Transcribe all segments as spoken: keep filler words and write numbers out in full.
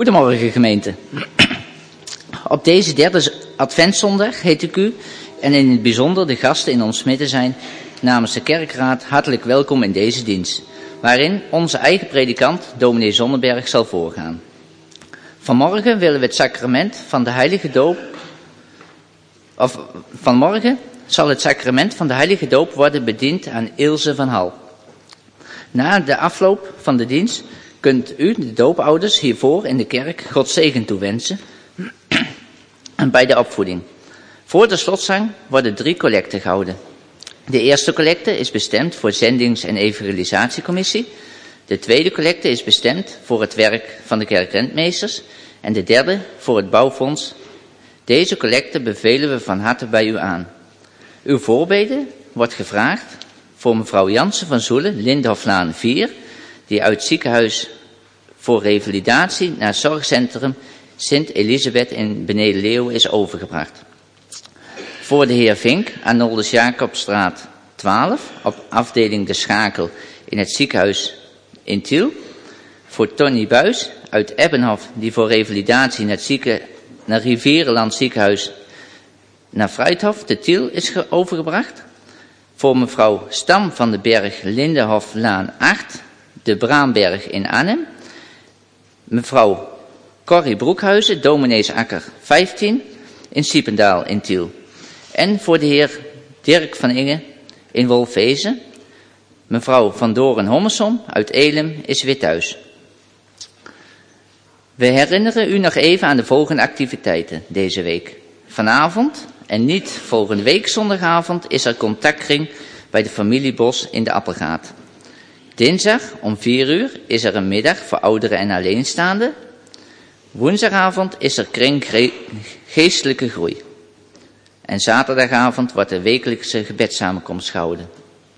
Goedemorgen gemeente. Op deze derde adventszondag heet ik u en in het bijzonder de gasten in ons midden zijn namens de kerkraad hartelijk welkom in deze dienst, waarin onze eigen predikant dominee Zonneberg zal voorgaan. Vanmorgen willen we het sacrament van de heilige doop, of vanmorgen zal het sacrament van de heilige doop worden bediend aan Ilse van Hal. Na de afloop van de dienst kunt u, de doopouders, hiervoor in de kerk Gods zegen toewensen en bij de opvoeding. Voor de slotzang worden drie collecten gehouden. De eerste collecte is bestemd voor de Zendings- en Evangelisatiecommissie. De tweede collecte is bestemd voor het werk van de kerkrentmeesters. En de derde voor het bouwfonds. Deze collecte bevelen we van harte bij u aan. Uw voorbeden wordt gevraagd voor mevrouw Jansen van Zoelen, Lindhoflaan vier, die uit het ziekenhuis voor revalidatie naar het zorgcentrum Sint Elisabeth in Beneden-Leeuwen is overgebracht. Voor de heer Vink aan Noldes Jacobstraat twaalf, op afdeling De Schakel in het ziekenhuis in Tiel. Voor Tony Buis uit Ebbenhof, die voor revalidatie naar het zieke, naar Rivierenland ziekenhuis naar Fruithof te Tiel is overgebracht. Voor mevrouw Stam van den Berg, Lindehoflaan acht, de Braamberg in Arnhem. Mevrouw Corrie Broekhuizen, Domineesakker vijftien, in Siependaal in Tiel. En voor de heer Dirk van Inge in Wolfezen. Mevrouw Van Doren Hommersom uit Elim is weer thuis. We herinneren u nog even aan de volgende activiteiten deze week. Vanavond en niet volgende week zondagavond is er contactkring bij de familie Bos in de Appelgaat. Dinsdag om vier uur is er een middag voor ouderen en alleenstaanden. Woensdagavond is er kring geestelijke groei. En zaterdagavond wordt er wekelijkse gebedssamenkomst gehouden.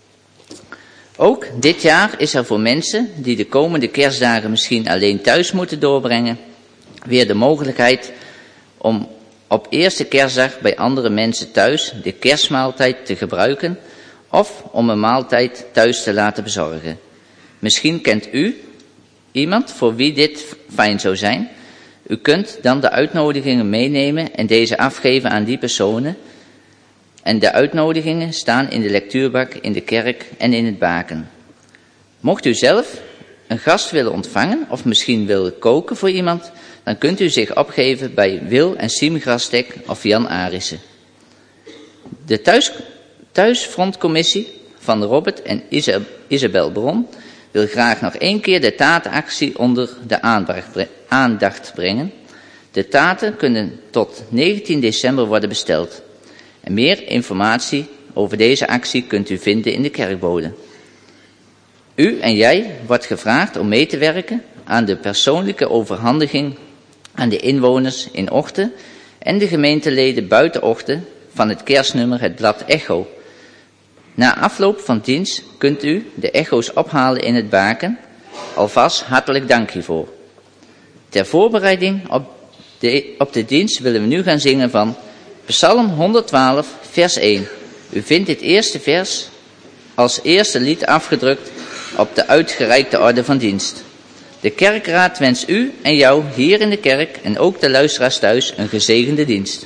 Ook dit jaar is er voor mensen die de komende kerstdagen misschien alleen thuis moeten doorbrengen, weer de mogelijkheid om op eerste kerstdag bij andere mensen thuis de kerstmaaltijd te gebruiken of om een maaltijd thuis te laten bezorgen. Misschien kent u iemand voor wie dit fijn zou zijn. U kunt dan de uitnodigingen meenemen en deze afgeven aan die personen. En de uitnodigingen staan in de lectuurbak in de kerk en in het baken. Mocht u zelf een gast willen ontvangen of misschien willen koken voor iemand, dan kunt u zich opgeven bij Wil en Siem Grastek of Jan Arissen. De thuis, thuisfrontcommissie van Robert en Isabel Bron wil graag nog één keer de taartactie onder de aandacht brengen. De taarten kunnen tot negentien december worden besteld. En meer informatie over deze actie kunt u vinden in de kerkbode. U en jij wordt gevraagd om mee te werken aan de persoonlijke overhandiging aan de inwoners in Ochten en de gemeenteleden buiten Ochten van het kerstnummer Het Blad Echo. Na afloop van dienst kunt u de echo's ophalen in het baken. Alvast hartelijk dank hiervoor. Ter voorbereiding op de, op de dienst willen we nu gaan zingen van Psalm honderdtwaalf, vers één. U vindt dit eerste vers als eerste lied afgedrukt op de uitgereikte orde van dienst. De kerkraad wenst u en jou hier in de kerk en ook de luisteraars thuis een gezegende dienst.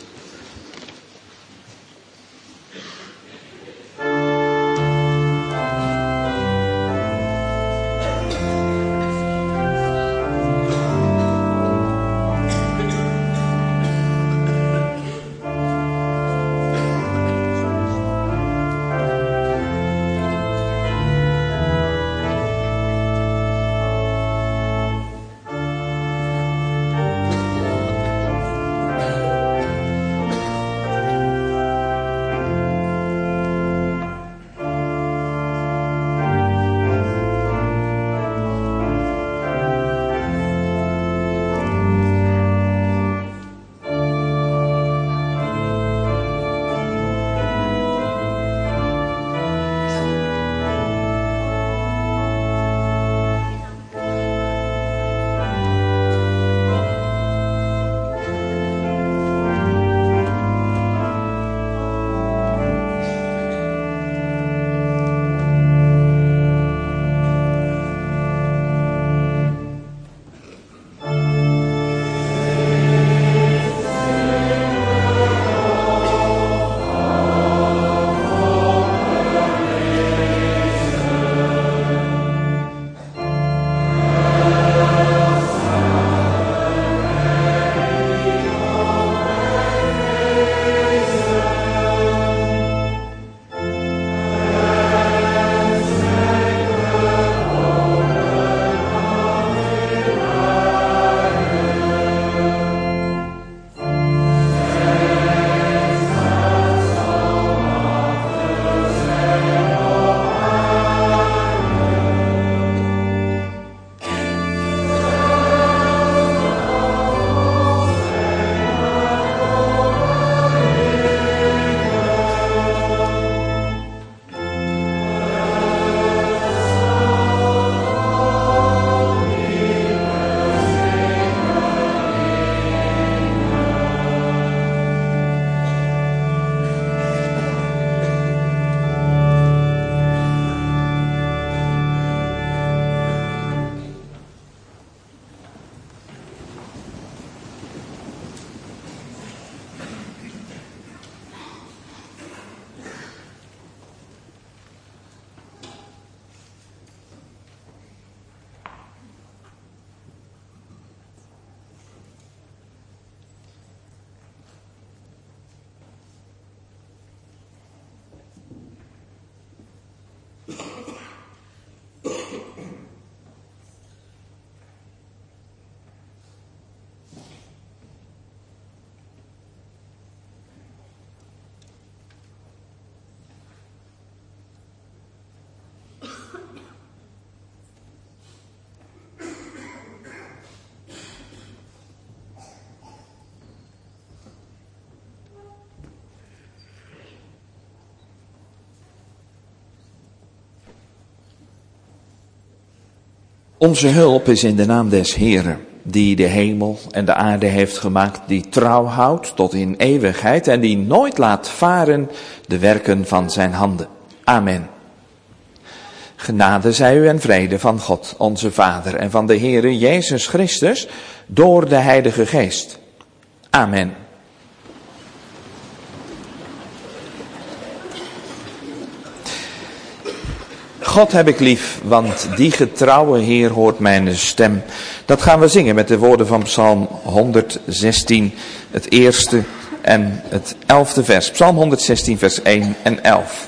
Onze hulp is in de naam des Heeren, die de hemel en de aarde heeft gemaakt, die trouw houdt tot in eeuwigheid en die nooit laat varen de werken van zijn handen. Amen. Genade zij u en vrede van God, onze Vader, en van de Heere Jezus Christus, door de Heilige Geest. Amen. God heb ik lief, want die getrouwe Heer hoort mijn stem. Dat gaan we zingen met de woorden van Psalm honderdzestien, het eerste en het elfde vers. Psalm honderdzestien, vers één en elf.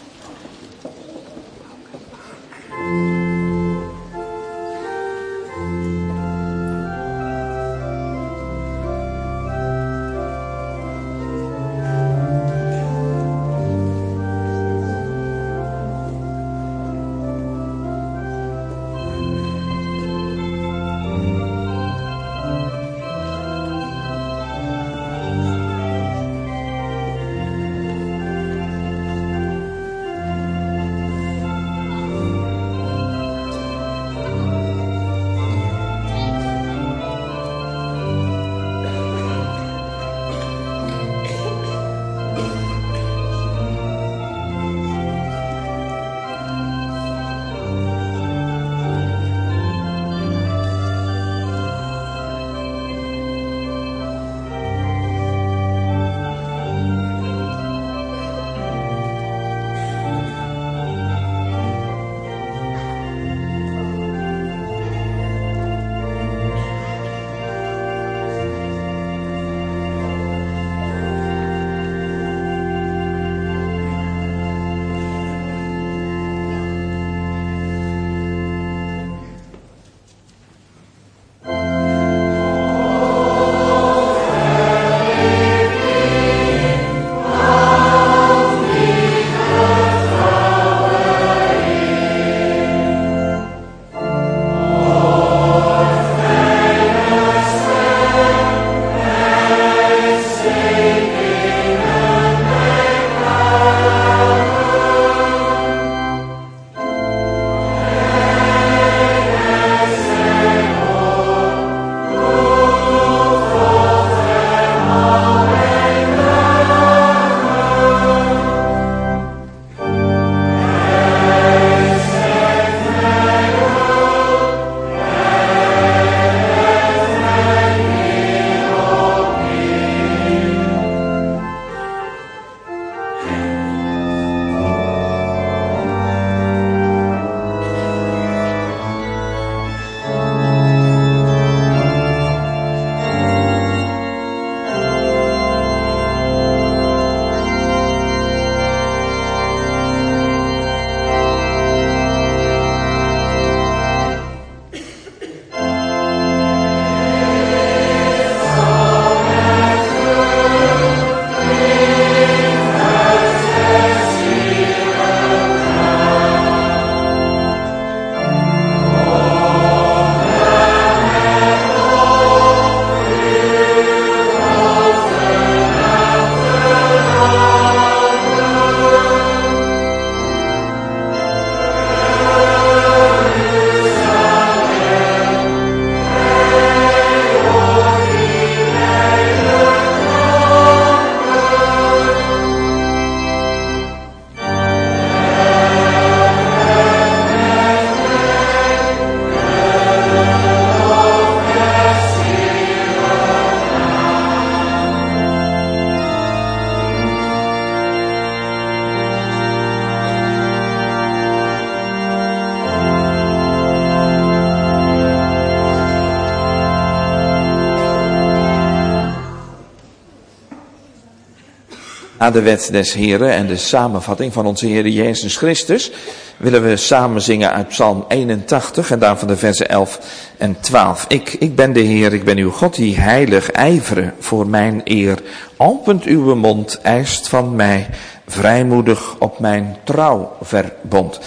Aan de wet des Heren en de samenvatting van onze Heer Jezus Christus willen we samen zingen uit Psalm eenentachtig en daarvan de versen elf en twaalf. Ik, ik ben de Heer, ik ben uw God die heilig ijveren voor mijn eer. Opent uw mond, eist van mij, vrijmoedig op mijn trouwverbond.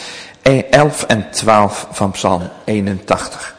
elf en twaalf van Psalm eenentachtig.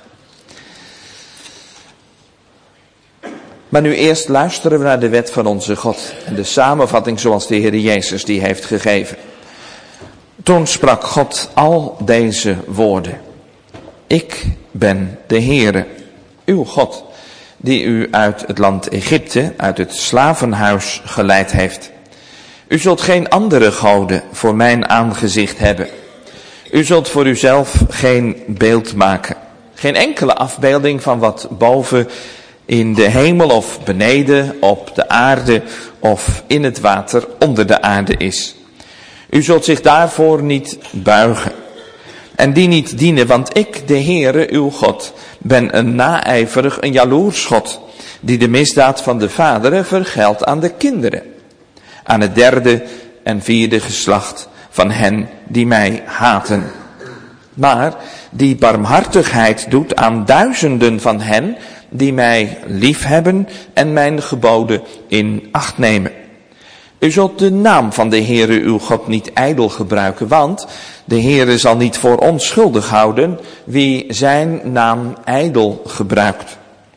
Maar nu eerst luisteren we naar de wet van onze God en de samenvatting zoals de Heer Jezus die heeft gegeven. Toen sprak God al deze woorden. Ik ben de Heere, uw God, die u uit het land Egypte, uit het slavenhuis geleid heeft. U zult geen andere goden voor mijn aangezicht hebben. U zult voor uzelf geen beeld maken. Geen enkele afbeelding van wat boven in de hemel of beneden op de aarde of in het water onder de aarde is. U zult zich daarvoor niet buigen en die niet dienen, want ik, de Heere, uw God, ben een naijverig, een jaloers God, die de misdaad van de vaderen vergeldt aan de kinderen, aan het derde en vierde geslacht van hen die mij haten. Maar die barmhartigheid doet aan duizenden van hen die mij liefhebben en mijn geboden in acht nemen. U zult de naam van de Heere uw God niet ijdel gebruiken, want de Heere zal niet voor onschuldig houden wie zijn naam ijdel gebruikt.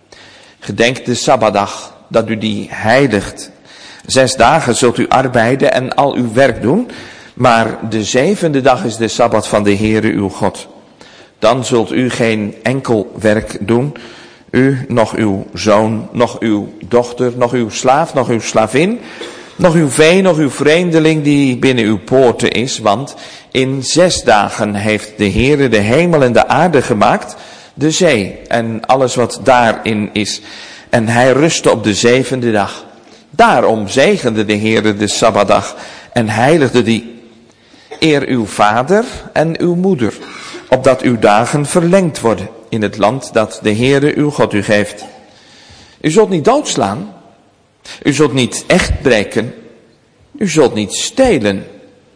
Gedenk de Sabbatdag, dat u die heiligt. Zes dagen zult u arbeiden en al uw werk doen, maar de zevende dag is de Sabbat van de Heere uw God. Dan zult u geen enkel werk doen, u, nog uw zoon, nog uw dochter, nog uw slaaf, nog uw slavin, nog uw vee, nog uw vreemdeling die binnen uw poorten is, want in zes dagen heeft de Heere de hemel en de aarde gemaakt, de zee en alles wat daarin is. En hij rustte op de zevende dag. Daarom zegende de Heere de Sabbatdag en heiligde die. Eer uw vader en uw moeder, opdat uw dagen verlengd worden in het land dat de Heere uw God u geeft. U zult niet doodslaan. U zult niet echt breken. U zult niet stelen.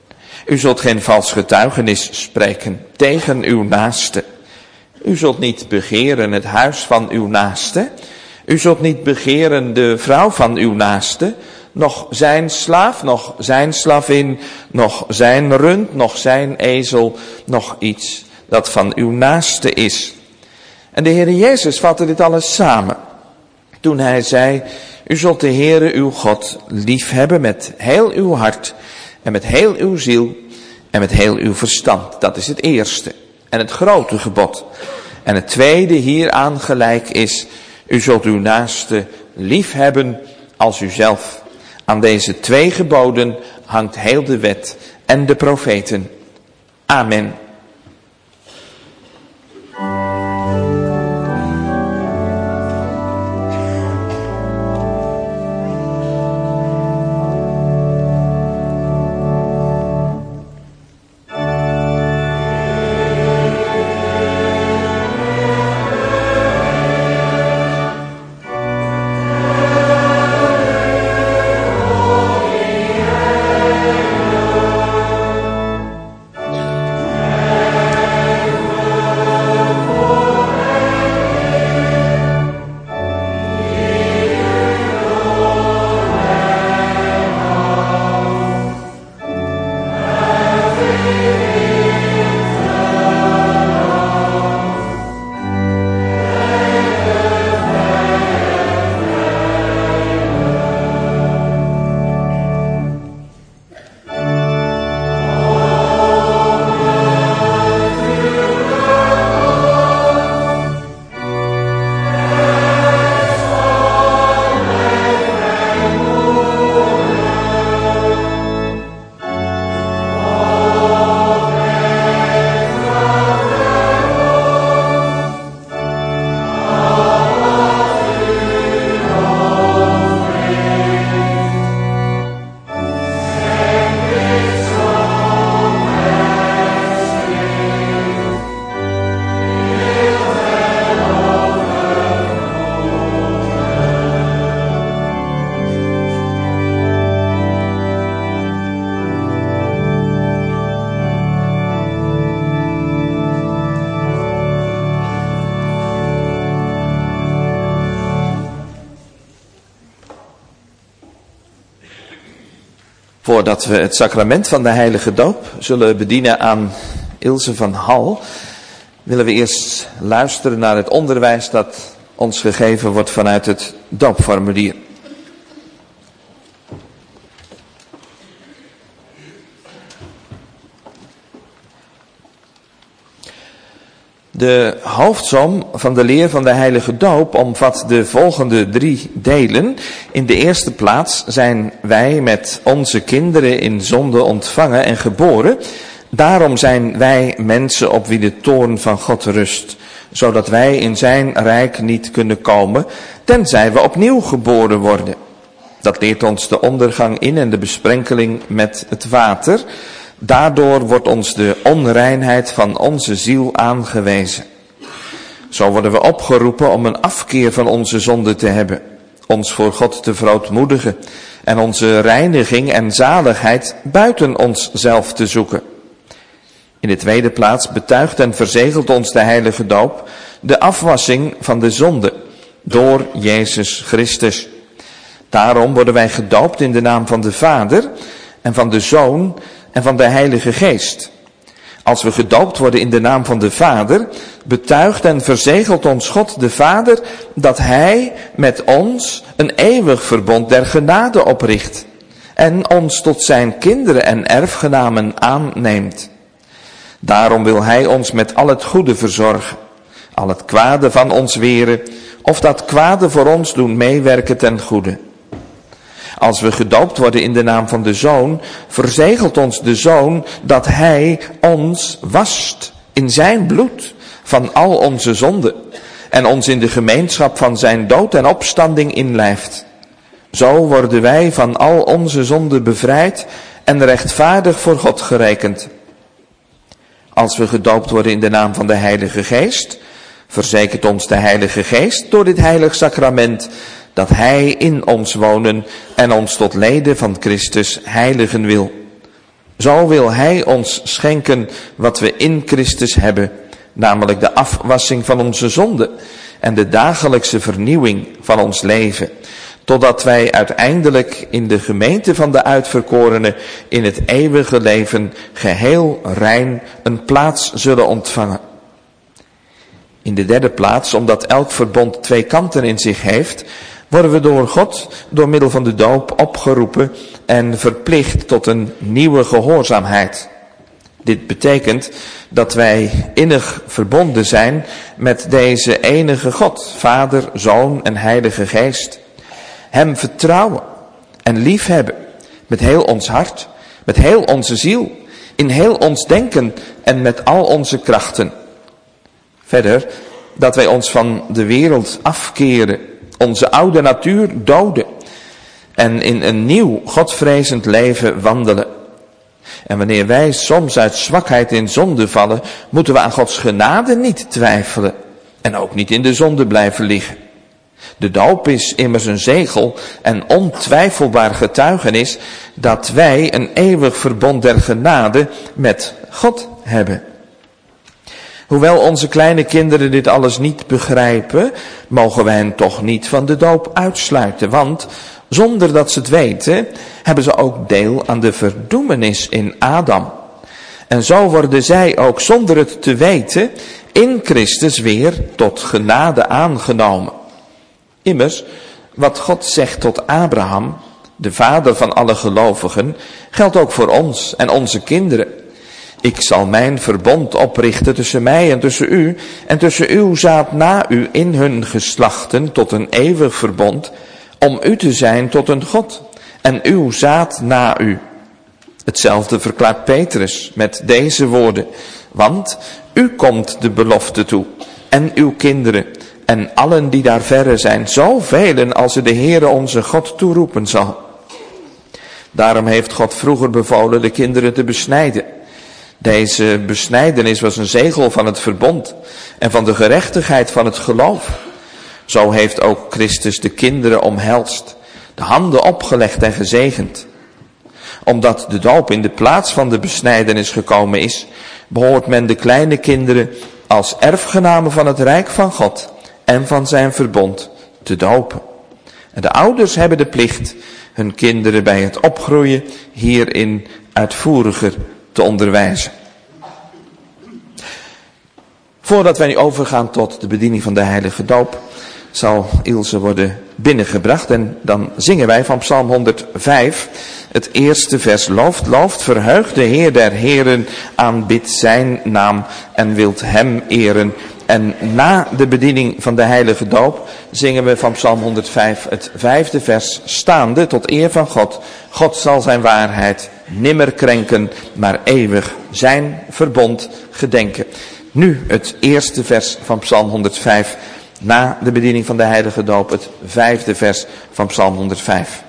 U zult geen vals getuigenis spreken tegen uw naaste. U zult niet begeren het huis van uw naaste. U zult niet begeren de vrouw van uw naaste, nog zijn slaaf, nog zijn slavin, nog zijn rund, nog zijn ezel, nog iets dat van uw naaste is. En de Heere Jezus vatte dit alles samen toen hij zei: u zult de Heere uw God lief hebben met heel uw hart en met heel uw ziel en met heel uw verstand. Dat is het eerste en het grote gebod. En het tweede hieraan gelijk is: u zult uw naaste lief hebben als uzelf. Aan deze twee geboden hangt heel de wet en de profeten. Amen. Voordat we het sacrament van de heilige doop zullen bedienen aan Ilse van Hal, willen we eerst luisteren naar het onderwijs dat ons gegeven wordt vanuit het doopformulier. De hoofdsom van de leer van de heilige doop omvat de volgende drie delen. In de eerste plaats zijn wij met onze kinderen in zonde ontvangen en geboren. Daarom zijn wij mensen op wie de toorn van God rust, zodat wij in zijn rijk niet kunnen komen, tenzij we opnieuw geboren worden. Dat leert ons de ondergang in en de besprenkeling met het water. Daardoor wordt ons de onreinheid van onze ziel aangewezen. Zo worden we opgeroepen om een afkeer van onze zonde te hebben, ons voor God te verootmoedigen en onze reiniging en zaligheid buiten onszelf te zoeken. In de tweede plaats betuigt en verzegelt ons de heilige doop de afwassing van de zonde door Jezus Christus. Daarom worden wij gedoopt in de naam van de Vader en van de Zoon en van de Heilige Geest. Als we gedoopt worden in de naam van de Vader, betuigt en verzegelt ons God de Vader dat Hij met ons een eeuwig verbond der genade opricht en ons tot zijn kinderen en erfgenamen aanneemt. Daarom wil Hij ons met al het goede verzorgen, al het kwade van ons weren, of dat kwade voor ons doen meewerken ten goede. Als we gedoopt worden in de naam van de Zoon, verzegelt ons de Zoon dat Hij ons wast in zijn bloed van al onze zonden en ons in de gemeenschap van zijn dood en opstanding inlijft. Zo worden wij van al onze zonden bevrijd en rechtvaardig voor God gerekend. Als we gedoopt worden in de naam van de Heilige Geest, verzekert ons de Heilige Geest door dit heilig sacrament dat Hij in ons wonen en ons tot leden van Christus heiligen wil. Zo wil Hij ons schenken wat we in Christus hebben, namelijk de afwassing van onze zonden en de dagelijkse vernieuwing van ons leven, totdat wij uiteindelijk in de gemeente van de uitverkorenen in het eeuwige leven geheel rein een plaats zullen ontvangen. In de derde plaats, omdat elk verbond twee kanten in zich heeft, worden we door God door middel van de doop opgeroepen en verplicht tot een nieuwe gehoorzaamheid. Dit betekent dat wij innig verbonden zijn met deze enige God, Vader, Zoon en Heilige Geest. Hem vertrouwen en liefhebben met heel ons hart, met heel onze ziel, in heel ons denken en met al onze krachten. Verder, dat wij ons van de wereld afkeren, onze oude natuur doden en in een nieuw godvrezend leven wandelen. En wanneer wij soms uit zwakheid in zonde vallen, moeten we aan Gods genade niet twijfelen en ook niet in de zonde blijven liggen. De doop is immers een zegel en ontwijfelbaar getuigenis dat wij een eeuwig verbond der genade met God hebben. Hoewel onze kleine kinderen dit alles niet begrijpen, mogen wij hen toch niet van de doop uitsluiten, want zonder dat ze het weten, hebben ze ook deel aan de verdoemenis in Adam. En zo worden zij ook zonder het te weten in Christus weer tot genade aangenomen. Immers, wat God zegt tot Abraham, de vader van alle gelovigen, geldt ook voor ons en onze kinderen. Ik zal mijn verbond oprichten tussen mij en tussen u en tussen uw zaad na u in hun geslachten tot een eeuwig verbond, om u te zijn tot een God en uw zaad na u. Hetzelfde verklaart Petrus met deze woorden, want u komt de belofte toe en uw kinderen en allen die daar verre zijn, zoveel als er de Heere onze God toeroepen zal. Daarom heeft God vroeger bevolen de kinderen te besnijden. Deze besnijdenis was een zegel van het verbond en van de gerechtigheid van het geloof. Zo heeft ook Christus de kinderen omhelst, de handen opgelegd en gezegend. Omdat de doop in de plaats van de besnijdenis gekomen is, behoort men de kleine kinderen als erfgenamen van het rijk van God en van zijn verbond te dopen. En de ouders hebben de plicht hun kinderen bij het opgroeien hierin uitvoeriger te onderwijzen. Voordat wij nu overgaan tot de bediening van de heilige doop, zal Ilse worden binnengebracht en dan zingen wij van Psalm honderdvijf het eerste vers. Looft, looft, verheugt de Heer der Heren, aanbidt zijn naam en wilt hem eren. En na de bediening van de heilige doop zingen we van Psalm honderdvijf het vijfde vers, staande tot eer van God. God zal zijn waarheid nimmer krenken, maar eeuwig zijn verbond gedenken. Nu het eerste vers van Psalm honderdvijf, na de bediening van de heilige doop het vijfde vers van Psalm honderdvijf.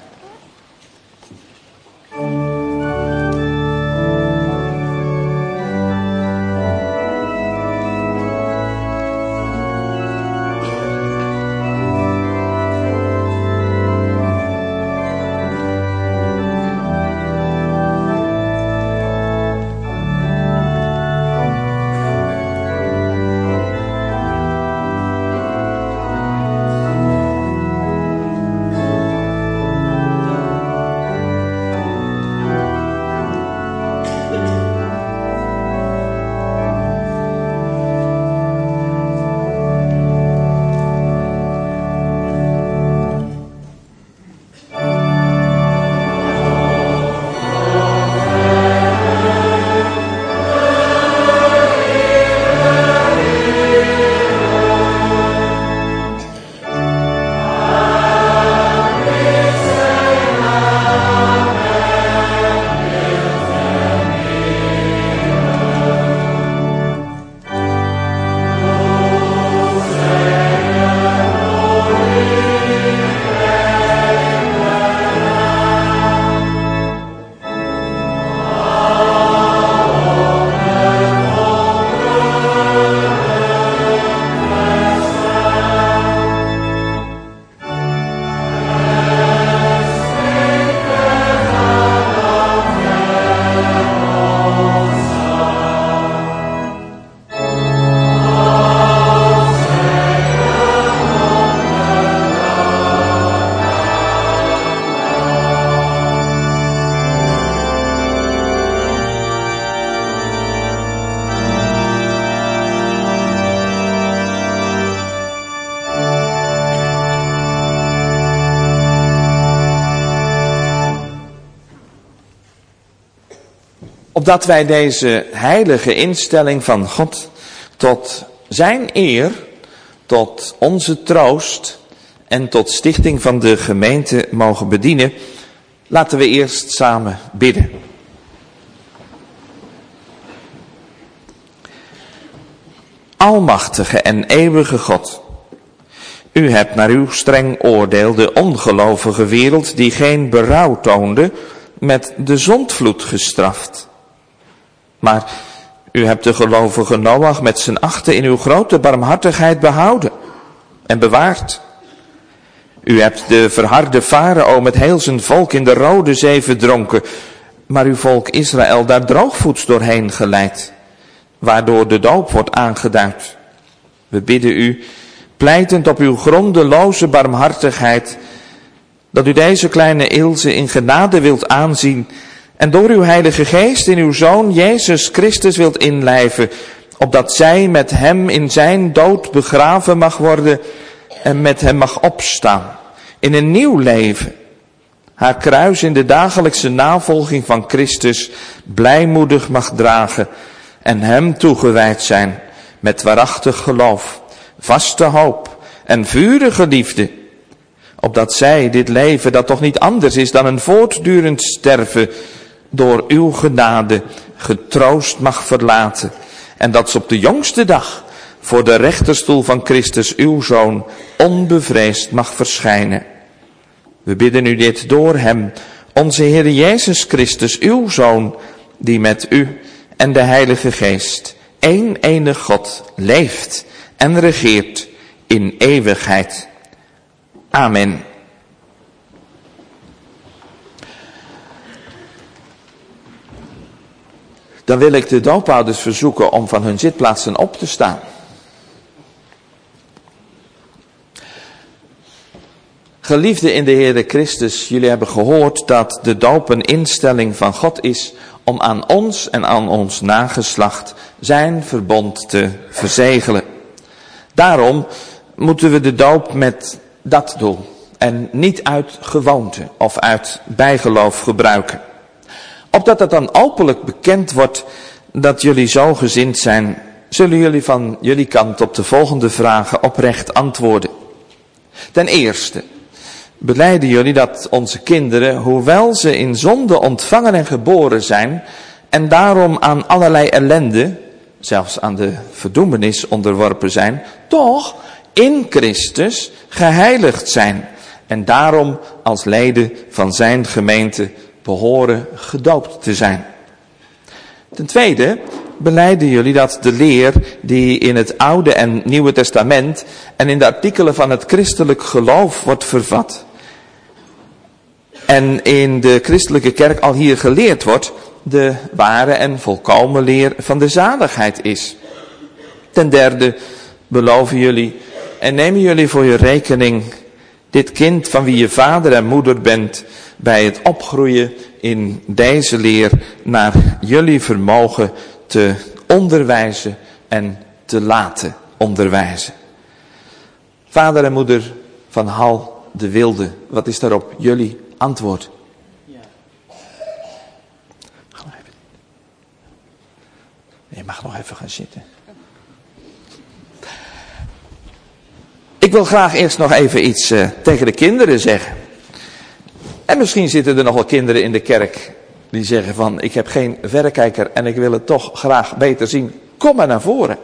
Opdat wij deze heilige instelling van God tot zijn eer, tot onze troost en tot stichting van de gemeente mogen bedienen, laten we eerst samen bidden. Almachtige en eeuwige God, u hebt naar uw streng oordeel de ongelovige wereld die geen berouw toonde met de zondvloed gestraft. Maar u hebt de gelovige Noach met zijn achten in uw grote barmhartigheid behouden en bewaard. U hebt de verharde Farao met heel zijn volk in de Rode Zee verdronken, maar uw volk Israël daar droogvoets doorheen geleid, waardoor de doop wordt aangeduid. We bidden u, pleitend op uw grondeloze barmhartigheid, dat u deze kleine Ilse in genade wilt aanzien en door uw heilige geest in uw Zoon Jezus Christus wilt inlijven, opdat zij met hem in zijn dood begraven mag worden en met hem mag opstaan in een nieuw leven. Haar kruis in de dagelijkse navolging van Christus blijmoedig mag dragen en hem toegewijd zijn met waarachtig geloof, vaste hoop en vurige liefde, opdat zij dit leven, dat toch niet anders is dan een voortdurend sterven, door uw genade getroost mag verlaten en dat ze op de jongste dag voor de rechterstoel van Christus uw Zoon onbevreesd mag verschijnen. We bidden u dit door hem, onze Heer Jezus Christus, uw Zoon, die met u en de Heilige Geest, één enig God, leeft en regeert in eeuwigheid. Amen. Dan wil ik de doopouders verzoeken om van hun zitplaatsen op te staan. Geliefden in de Heere Christus, jullie hebben gehoord dat de doop een instelling van God is om aan ons en aan ons nageslacht zijn verbond te verzegelen. Daarom moeten we de doop met dat doel En niet uit gewoonte of uit bijgeloof gebruiken. Opdat het dan openlijk bekend wordt dat jullie zo gezind zijn, zullen jullie van jullie kant op de volgende vragen oprecht antwoorden. Ten eerste, belijden jullie dat onze kinderen, hoewel ze in zonde ontvangen en geboren zijn, en daarom aan allerlei ellende, zelfs aan de verdoemenis onderworpen zijn, toch in Christus geheiligd zijn. En daarom als leden van zijn gemeente behoren gedoopt te zijn. Ten tweede, belijden jullie dat de leer die in het Oude en Nieuwe Testament en in de artikelen van het christelijk geloof wordt vervat, en in de christelijke kerk al hier geleerd wordt, de ware en volkomen leer van de zaligheid is. Ten derde, beloven jullie en nemen jullie voor je rekening dit kind van wie je vader en moeder bent, bij het opgroeien in deze leer naar jullie vermogen te onderwijzen en te laten onderwijzen. Vader en moeder van Hal de Wilde, wat is daarop jullie antwoord? Ja. Je mag nog even gaan zitten. Ik wil graag eerst nog even iets uh, tegen de kinderen zeggen. En misschien zitten er nog wel kinderen in de kerk die zeggen van, ik heb geen verrekijker en ik wil het toch graag beter zien. Kom maar naar voren.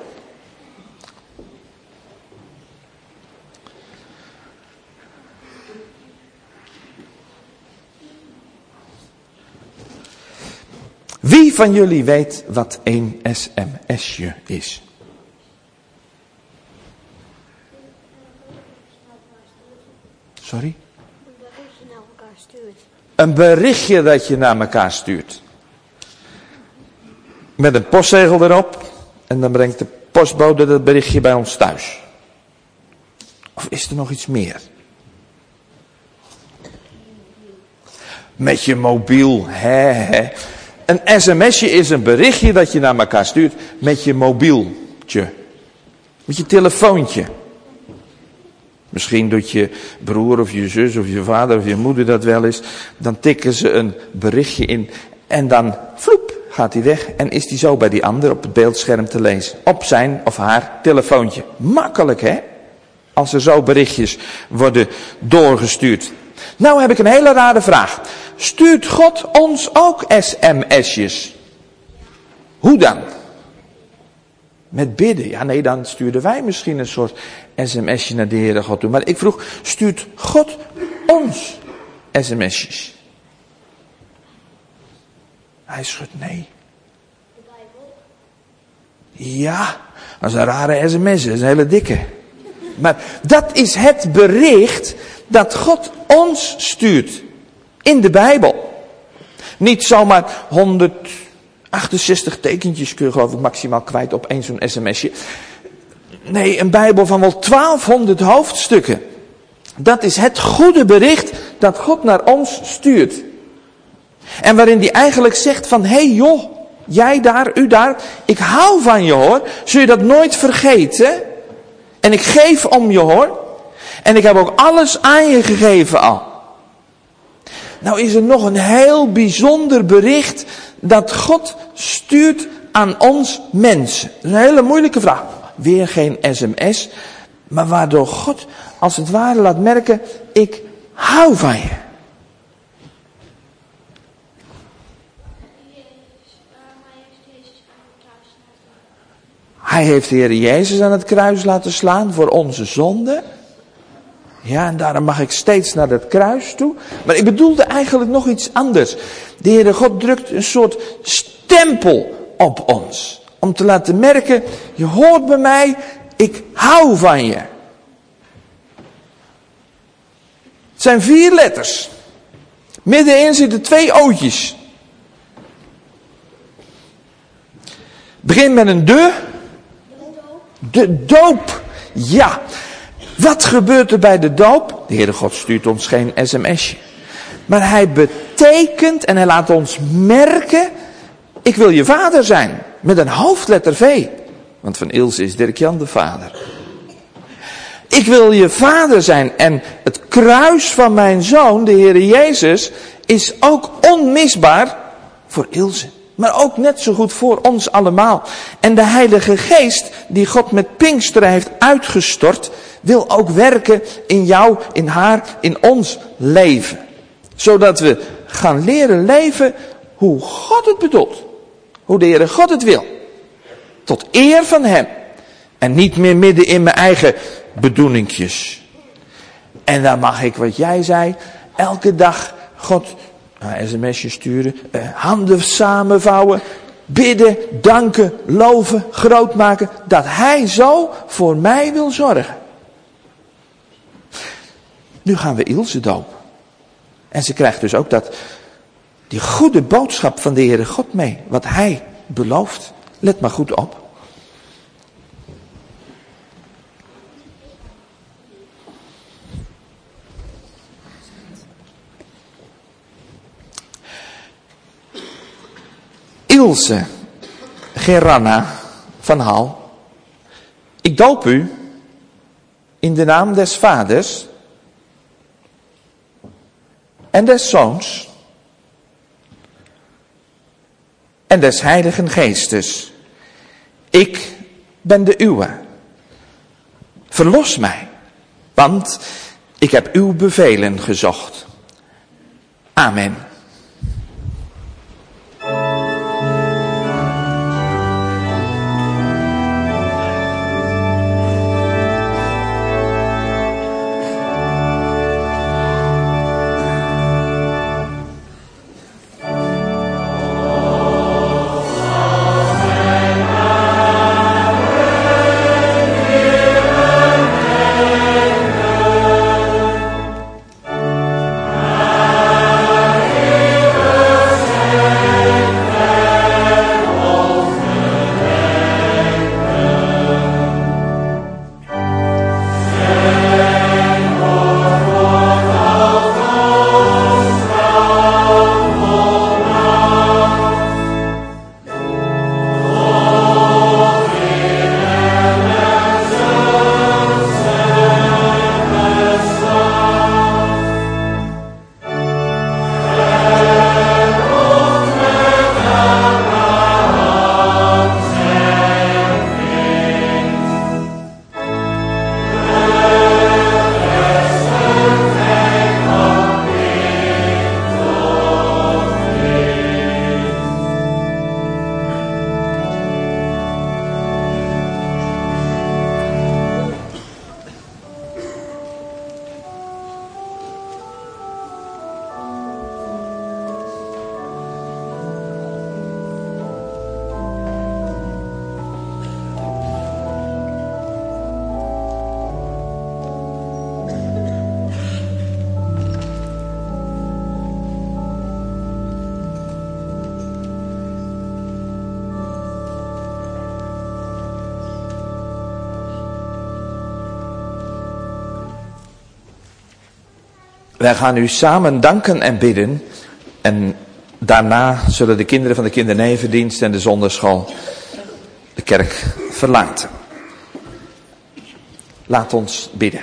Wie van jullie weet wat een S M S'je is? Sorry? Een berichtje dat je naar elkaar stuurt. Met een postzegel erop. En dan brengt de postbode dat berichtje bij ons thuis. Of is er nog iets meer? Met je mobiel. Hè, hè. Een sms'je is een berichtje dat je naar elkaar stuurt met je mobieltje. Met je telefoontje. Misschien doet je broer of je zus of je vader of je moeder dat wel eens. Dan tikken ze een berichtje in en dan vloep gaat hij weg. En is die zo bij die ander op het beeldscherm te lezen. Op zijn of haar telefoontje. Makkelijk hè? Als er zo berichtjes worden doorgestuurd. Nou heb ik een hele rare vraag. Stuurt God ons ook S M S'jes? Hoe dan? Met bidden. Ja, nee, dan stuurden wij misschien een soort S M S'je naar de Heere God toe. Maar ik vroeg, stuurt God ons S M S'jes? Hij schudt nee. De Bijbel? Ja, dat is een rare S M S, dat is een hele dikke. Maar dat is het bericht dat God ons stuurt. In de Bijbel. Niet zomaar honderdachtenzestig tekentjes kun je geloof ik maximaal kwijt op één zo'n S M S'je. Nee, een Bijbel van wel twaalfhonderd hoofdstukken. Dat is het goede bericht dat God naar ons stuurt. En waarin hij eigenlijk zegt van, hé hey joh, jij daar, u daar, ik hou van je hoor. Zul je dat nooit vergeten? En ik geef om je hoor. En ik heb ook alles aan je gegeven al. Nou is er nog een heel bijzonder bericht dat God stuurt aan ons mensen. Dat is een hele moeilijke vraag. Weer geen S M S, maar waardoor God als het ware laat merken, ik hou van je. Hij heeft de Heer Jezus aan het kruis laten slaan voor onze zonde. Ja, en daarom mag ik steeds naar dat kruis toe. Maar ik bedoelde eigenlijk nog iets anders. De Heere God drukt een soort stempel op ons. Om te laten merken, je hoort bij mij, ik hou van je. Het zijn vier letters. Middenin zitten twee ootjes. Begin met een de. De doop. Ja. Wat gebeurt er bij de doop? De Heere God stuurt ons geen S M S'je. Maar hij betekent en hij laat ons merken, ik wil je vader zijn. Met een hoofdletter V. Want van Ilse is Dirk-Jan de vader. Ik wil je vader zijn. En het kruis van mijn zoon, de Heere Jezus, is ook onmisbaar voor Ilse. Maar ook net zo goed voor ons allemaal. En de Heilige Geest, die God met Pinksteren heeft uitgestort, wil ook werken in jou, in haar, in ons leven. Zodat we gaan leren leven hoe God het bedoelt. Hoe de Heere God het wil. Tot eer van hem. En niet meer midden in mijn eigen bedoelingjes. En dan mag ik, wat jij zei, elke dag God een sms'je sturen, eh, handen samenvouwen, bidden, danken, loven, groot maken, dat hij zo voor mij wil zorgen. Nu gaan we Ilse dopen. En ze krijgt dus ook dat, die goede boodschap van de Heere God mee, wat hij belooft. Let maar goed op. Ilse Geranna van Hal, ik doop u in de naam des Vaders en des Zoons en des Heiligen Geestes. Ik ben de uwe. Verlos mij, want ik heb uw bevelen gezocht. Amen. Wij gaan u samen danken en bidden. En daarna zullen de kinderen van de kindernevendienst en de zonderschool de kerk verlaten. Laat ons bidden.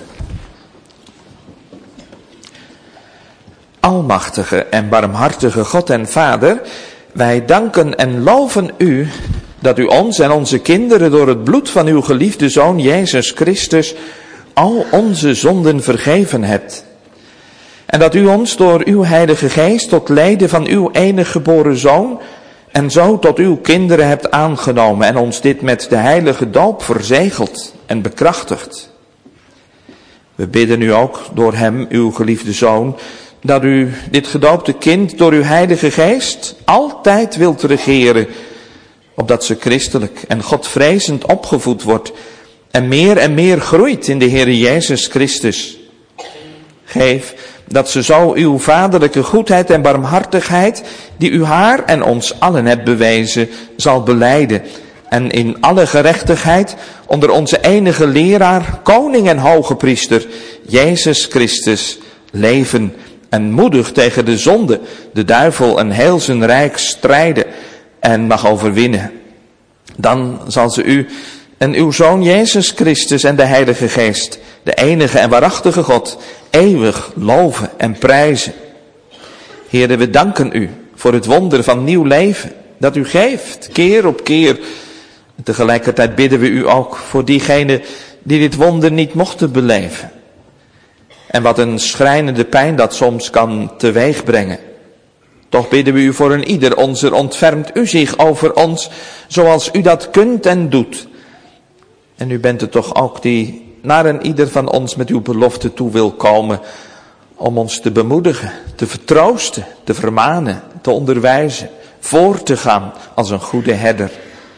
Almachtige en barmhartige God en Vader, wij danken en loven u dat u ons en onze kinderen door het bloed van uw geliefde Zoon Jezus Christus al onze zonden vergeven hebt. En dat u ons door uw Heilige Geest tot leden van uw enige geboren Zoon en zo tot uw kinderen hebt aangenomen en ons dit met de heilige doop verzegeld en bekrachtigt. We bidden u ook door hem, uw geliefde Zoon, dat u dit gedoopte kind door uw Heilige Geest altijd wilt regeren, opdat ze christelijk en godvrezend opgevoed wordt en meer en meer groeit in de Heere Jezus Christus. Geef dat ze zo uw vaderlijke goedheid en barmhartigheid, die u haar en ons allen hebt bewezen, zal belijden en in alle gerechtigheid onder onze enige leraar, koning en hoge priester, Jezus Christus, leven en moedig tegen de zonde, de duivel en heel zijn rijk strijden en mag overwinnen. Dan zal ze u en uw Zoon Jezus Christus en de Heilige Geest, de enige en waarachtige God, eeuwig loven en prijzen. Heere, we danken u voor het wonder van nieuw leven dat u geeft, keer op keer. En tegelijkertijd bidden we u ook voor diegenen die dit wonder niet mochten beleven. En wat een schrijnende pijn dat soms kan teweegbrengen. Toch bidden we u voor een ieder onzer, ontfermt u zich over ons zoals u dat kunt en doet. En u bent het toch ook die naar een ieder van ons met uw belofte toe wil komen om ons te bemoedigen, te vertroosten, te vermanen, te onderwijzen, voor te gaan als een goede herder.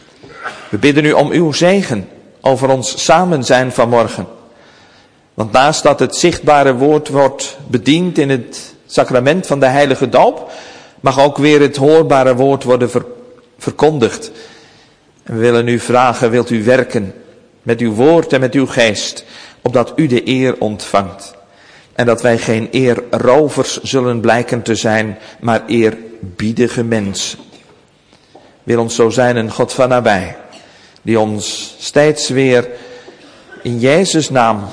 We bidden u om uw zegen over ons samen zijn vanmorgen. Want naast dat het zichtbare woord wordt bediend in het sacrament van de heilige doop, mag ook weer het hoorbare woord worden ver, verkondigd. En we willen u vragen, wilt u werken met uw woord en met uw geest, opdat u de eer ontvangt. En dat wij geen eerrovers zullen blijken te zijn, maar eerbiedige mensen. Wil ons zo zijn een God van nabij, die ons steeds weer in Jezus' naam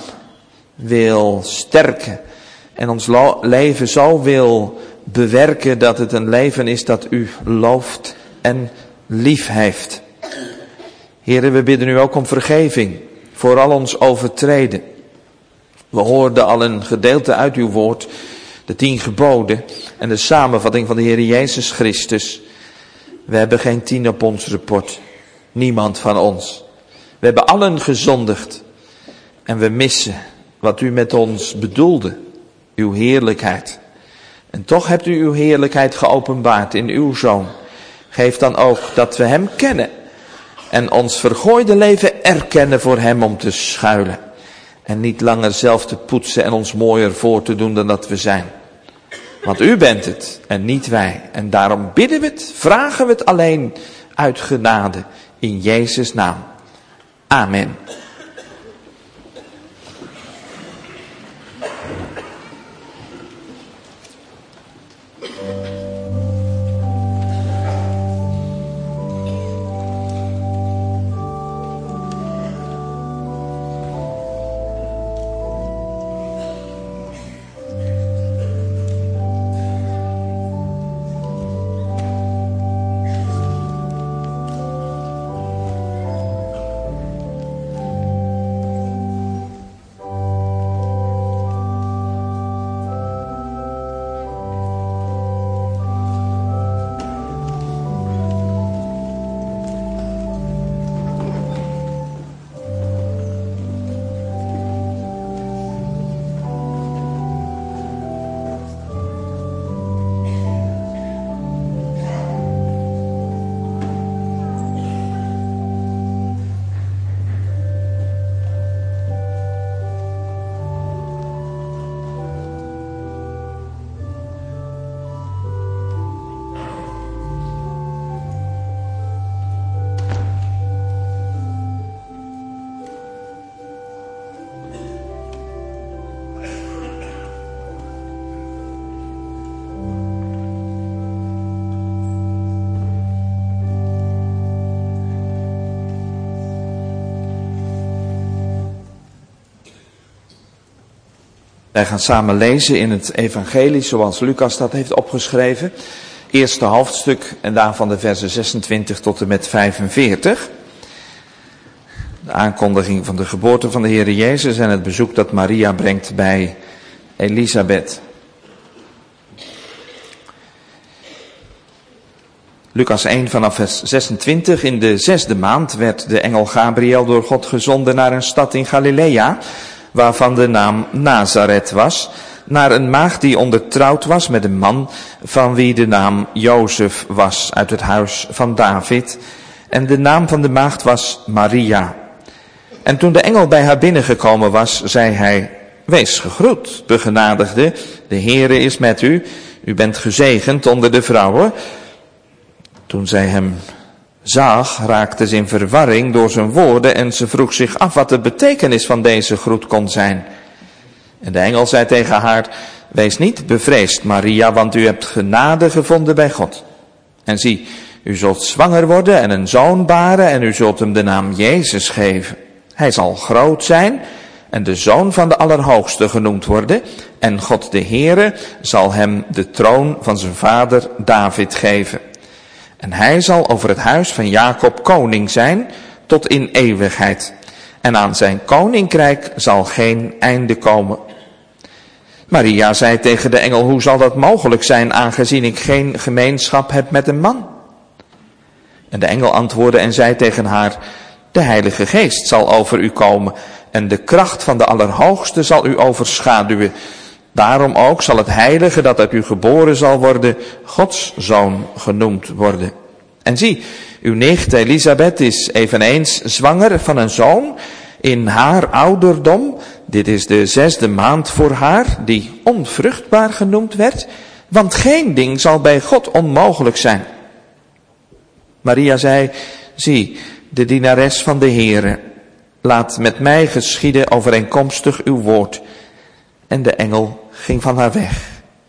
wil sterken en ons leven zo wil bewerken dat het een leven is dat u looft en lief heeft. Heren, we bidden u ook om vergeving voor al ons overtreden. We hoorden al een gedeelte uit uw woord, de tien geboden en de samenvatting van de Heer Jezus Christus. We hebben geen tien op ons rapport. Niemand van ons. We hebben allen gezondigd. En we missen wat u met ons bedoelde. Uw heerlijkheid. En toch hebt u uw heerlijkheid geopenbaard in uw Zoon. Geef dan ook dat we hem kennen. En ons vergooide leven erkennen voor hem om te schuilen. En niet langer zelf te poetsen en ons mooier voor te doen dan dat we zijn. Want u bent het en niet wij. En daarom bidden we het, vragen we het alleen uit genade in Jezus' naam. Amen. Wij gaan samen lezen in het evangelie zoals Lucas dat heeft opgeschreven. Eerste hoofdstuk en daarvan de versen zesentwintig tot en met vijfenveertig. De aankondiging van de geboorte van de Heer Jezus en het bezoek dat Maria brengt bij Elisabeth. Lucas één vanaf vers zesentwintig. In de zesde maand werd de engel Gabriel door God gezonden naar een stad in Galilea, waarvan de naam Nazareth was, naar een maagd die ondertrouwd was met een man van wie de naam Jozef was, uit het huis van David. En de naam van de maagd was Maria. En toen de engel bij haar binnengekomen was, zei hij: Wees gegroet, begenadigde, de Heere is met u, u bent gezegend onder de vrouwen. Toen zij hem zag, raakte ze in verwarring door zijn woorden en ze vroeg zich af wat de betekenis van deze groet kon zijn. En de engel zei tegen haar: Wees niet bevreesd, Maria, want u hebt genade gevonden bij God. En zie, U zult zwanger worden en een zoon baren en u zult hem de naam Jezus geven. Hij zal groot zijn en de Zoon van de Allerhoogste genoemd worden. En God de Heere zal hem de troon van zijn vader David geven. En hij zal over het huis van Jacob koning zijn tot in eeuwigheid. En aan zijn koninkrijk zal geen einde komen. Maria zei tegen de engel, hoe zal dat mogelijk zijn, aangezien ik geen gemeenschap heb met een man? En de engel antwoordde en zei tegen haar, de Heilige Geest zal over u komen en de kracht van de Allerhoogste zal u overschaduwen. Daarom ook zal het heilige dat uit u geboren zal worden, Gods zoon genoemd worden. En zie, uw nicht Elisabeth is eveneens zwanger van een zoon in haar ouderdom. Dit is de zesde maand voor haar, die onvruchtbaar genoemd werd, want geen ding zal bij God onmogelijk zijn. Maria zei, zie, de dienares van de Heere, laat met mij geschieden overeenkomstig uw woord. En de engel ging van haar weg.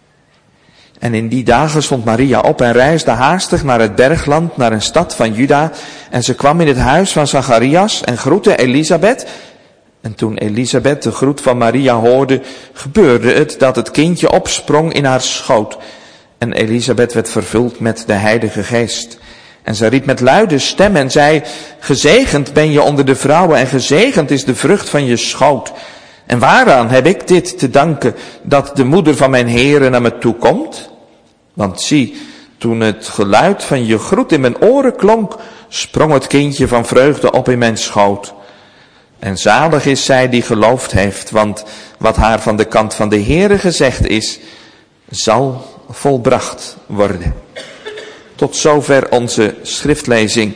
En in die dagen stond Maria op en reisde haastig naar het bergland, naar een stad van Juda. En ze kwam in het huis van Zacharias en groette Elisabeth. En toen Elisabeth de groet van Maria hoorde, gebeurde het dat het kindje opsprong in haar schoot. En Elisabeth werd vervuld met de Heilige Geest. En ze riep met luide stem en zei, gezegend ben je onder de vrouwen en gezegend is de vrucht van je schoot. En waaraan heb ik dit te danken, dat de moeder van mijn Heere naar me toe komt? Want zie, toen het geluid van je groet in mijn oren klonk, sprong het kindje van vreugde op in mijn schoot. En zalig is zij die geloofd heeft, want wat haar van de kant van de Heere gezegd is, zal volbracht worden. Tot zover onze schriftlezing.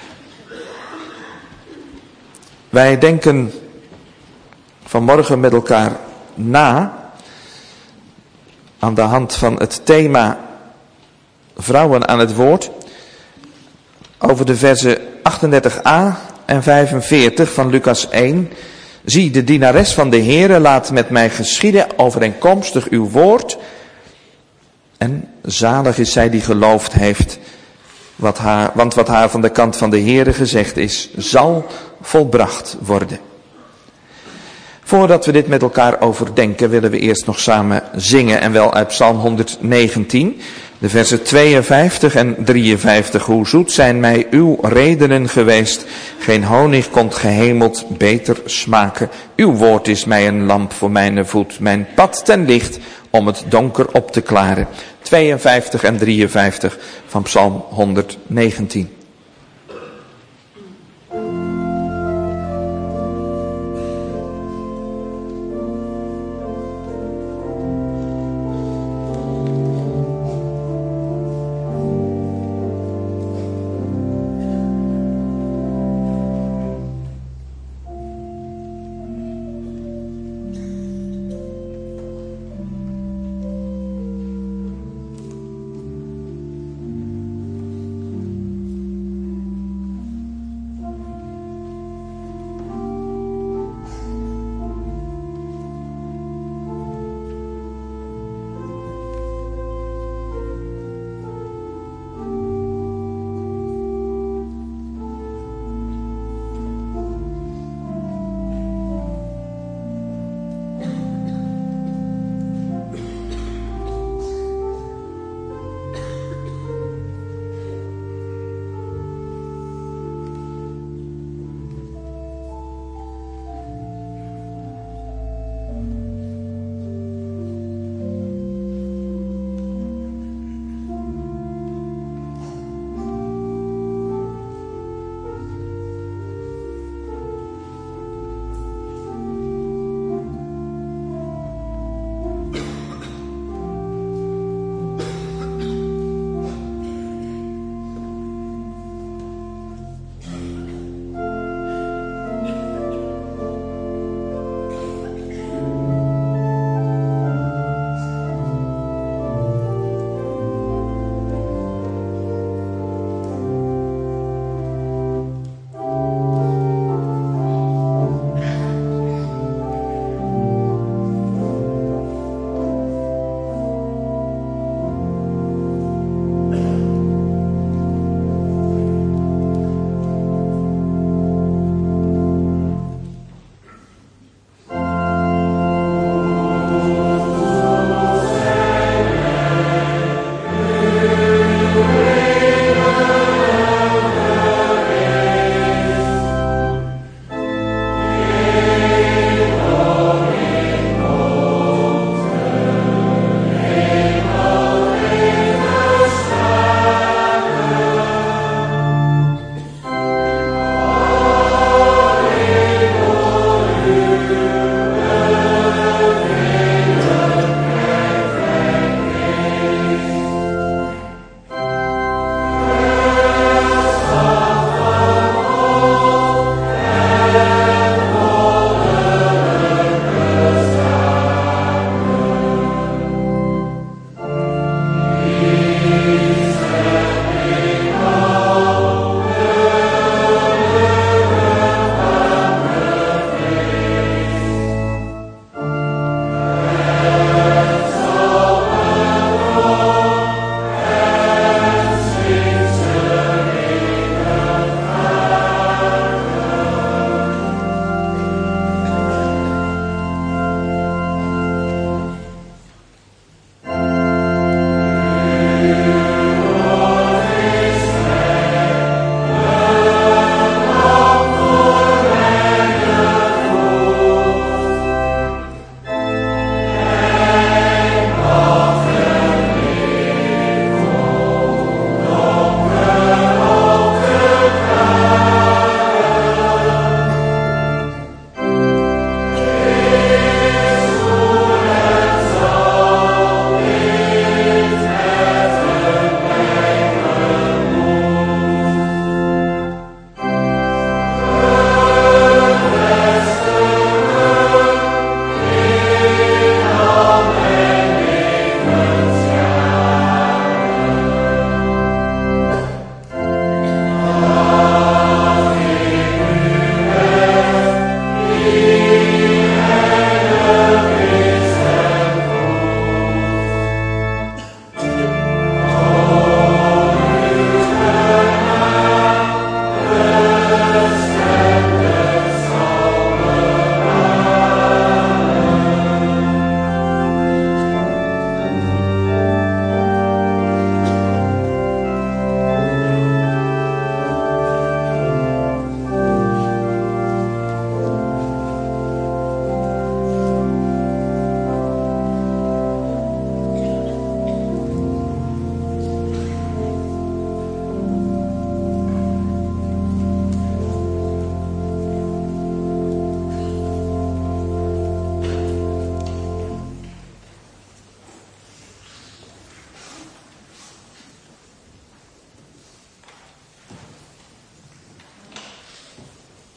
Wij denken vanmorgen met elkaar na aan de hand van het thema vrouwen aan het woord over de versen achtendertig a en vijfenveertig van Lucas één. Zie, de dienares van de Heere laat met mij geschieden overeenkomstig uw woord. En zalig is zij die geloofd heeft, wat haar, want wat haar van de kant van de Heere gezegd is, zal volbracht worden. Voordat we dit met elkaar overdenken, willen we eerst nog samen zingen, en wel uit Psalm honderdnegentien, de versen tweeënvijftig en drieënvijftig. Hoe zoet zijn mij uw redenen geweest, geen honig komt gehemeld beter smaken. Uw woord is mij een lamp voor mijn voet, mijn pad ten licht om het donker op te klaren. tweeënvijftig en drieënvijftig van Psalm honderdnegentien.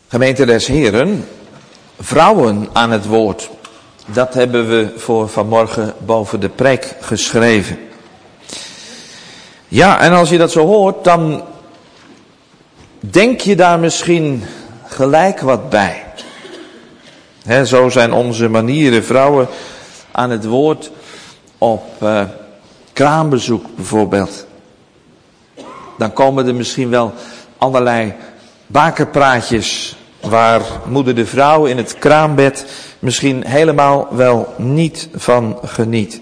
Gemeente des Heren, vrouwen aan het woord. Dat hebben we voor vanmorgen boven de preek geschreven. Ja, en als je dat zo hoort, dan denk je daar misschien gelijk wat bij. He, zo zijn onze manieren, vrouwen aan het woord op uh, kraambezoek bijvoorbeeld. Dan komen er misschien wel allerlei bakerpraatjes waar moeder de vrouw in het kraambed misschien helemaal wel niet van geniet.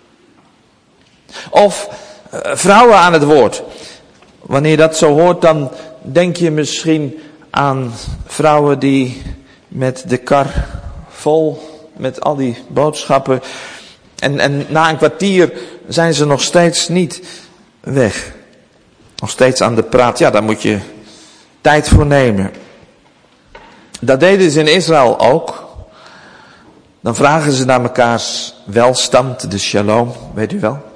Of uh, vrouwen aan het woord. Wanneer je dat zo hoort, dan denk je misschien aan vrouwen die met de kar vol met al die boodschappen. En, en na een kwartier zijn ze nog steeds niet weg. Nog steeds aan de praat. Ja, daar moet je tijd voor nemen. Dat deden ze in Israël ook. Dan vragen ze naar mekaars welstand, de shalom, weet u wel.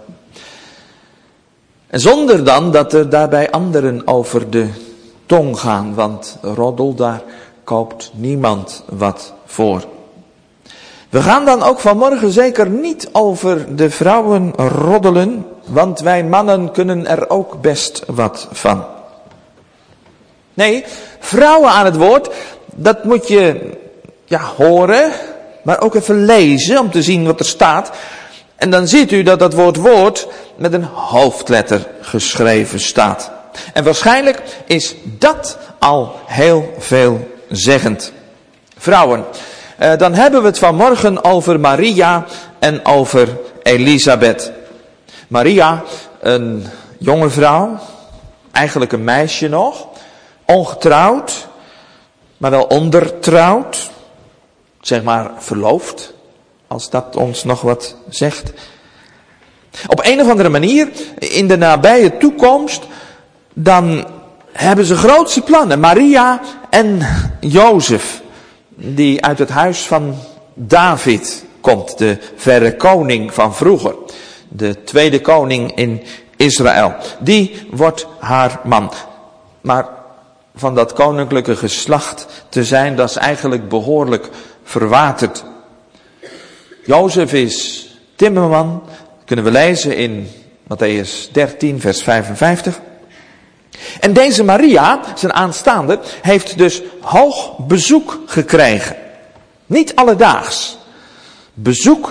En zonder dan dat er daarbij anderen over de tong gaan, want roddel, daar koopt niemand wat voor. We gaan dan ook vanmorgen zeker niet over de vrouwen roddelen, want wij mannen kunnen er ook best wat van. Nee, vrouwen aan het woord, dat moet je ja, horen, maar ook even lezen om te zien wat er staat. En dan ziet u dat dat woord woord met een hoofdletter geschreven staat. En waarschijnlijk is dat al heel veelzeggend. Vrouwen, eh, dan hebben we het vanmorgen over Maria en over Elisabeth. Maria, een jonge vrouw, eigenlijk een meisje nog, ongetrouwd, maar wel ondertrouwd, zeg maar verloofd, als dat ons nog wat zegt. Op een of andere manier, in de nabije toekomst, dan hebben ze grootse plannen. Maria en Jozef, die uit het huis van David komt, de verre koning van vroeger. De tweede koning in Israël. Die wordt haar man. Maar van dat koninklijke geslacht te zijn, dat is eigenlijk behoorlijk verwaterd. Jozef is timmerman, kunnen we lezen in Mattheüs dertien, vers vijfenvijftig. En deze Maria, zijn aanstaande, heeft dus hoog bezoek gekregen. Niet alledaags. Bezoek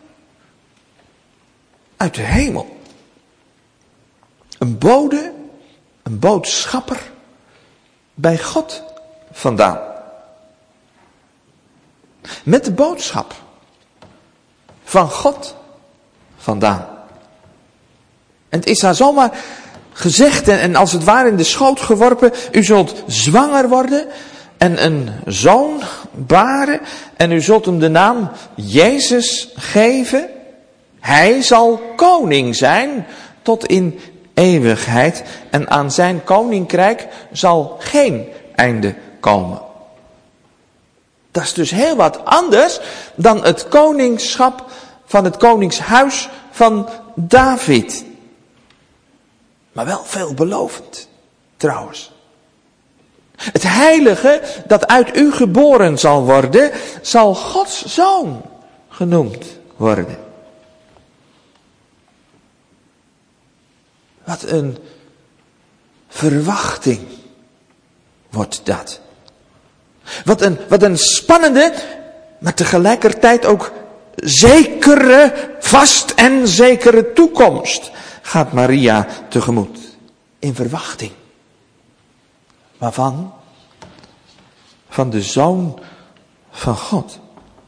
uit de hemel. Een bode, een boodschapper bij God vandaan. Met de boodschap van God vandaan. En het is haar zomaar gezegd en, en als het ware in de schoot geworpen. U zult zwanger worden en een zoon baren. En u zult hem de naam Jezus geven. Hij zal koning zijn tot in eeuwigheid. En aan zijn koninkrijk zal geen einde komen. Dat is dus heel wat anders dan het koningschap van het koningshuis van David. Maar wel veelbelovend, trouwens. Het heilige dat uit u geboren zal worden, zal Gods zoon genoemd worden. Wat een verwachting wordt dat. Wat een, wat een spannende, maar tegelijkertijd ook zekere, vast en zekere toekomst gaat Maria tegemoet. In verwachting. Waarvan? Van de Zoon van God.